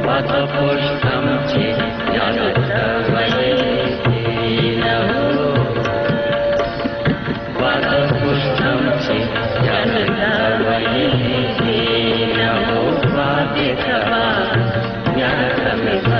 वादा पुष्टम चे यादता वही न हो वादा पुष्टम चे यादता वही न हो वादे कबा याद में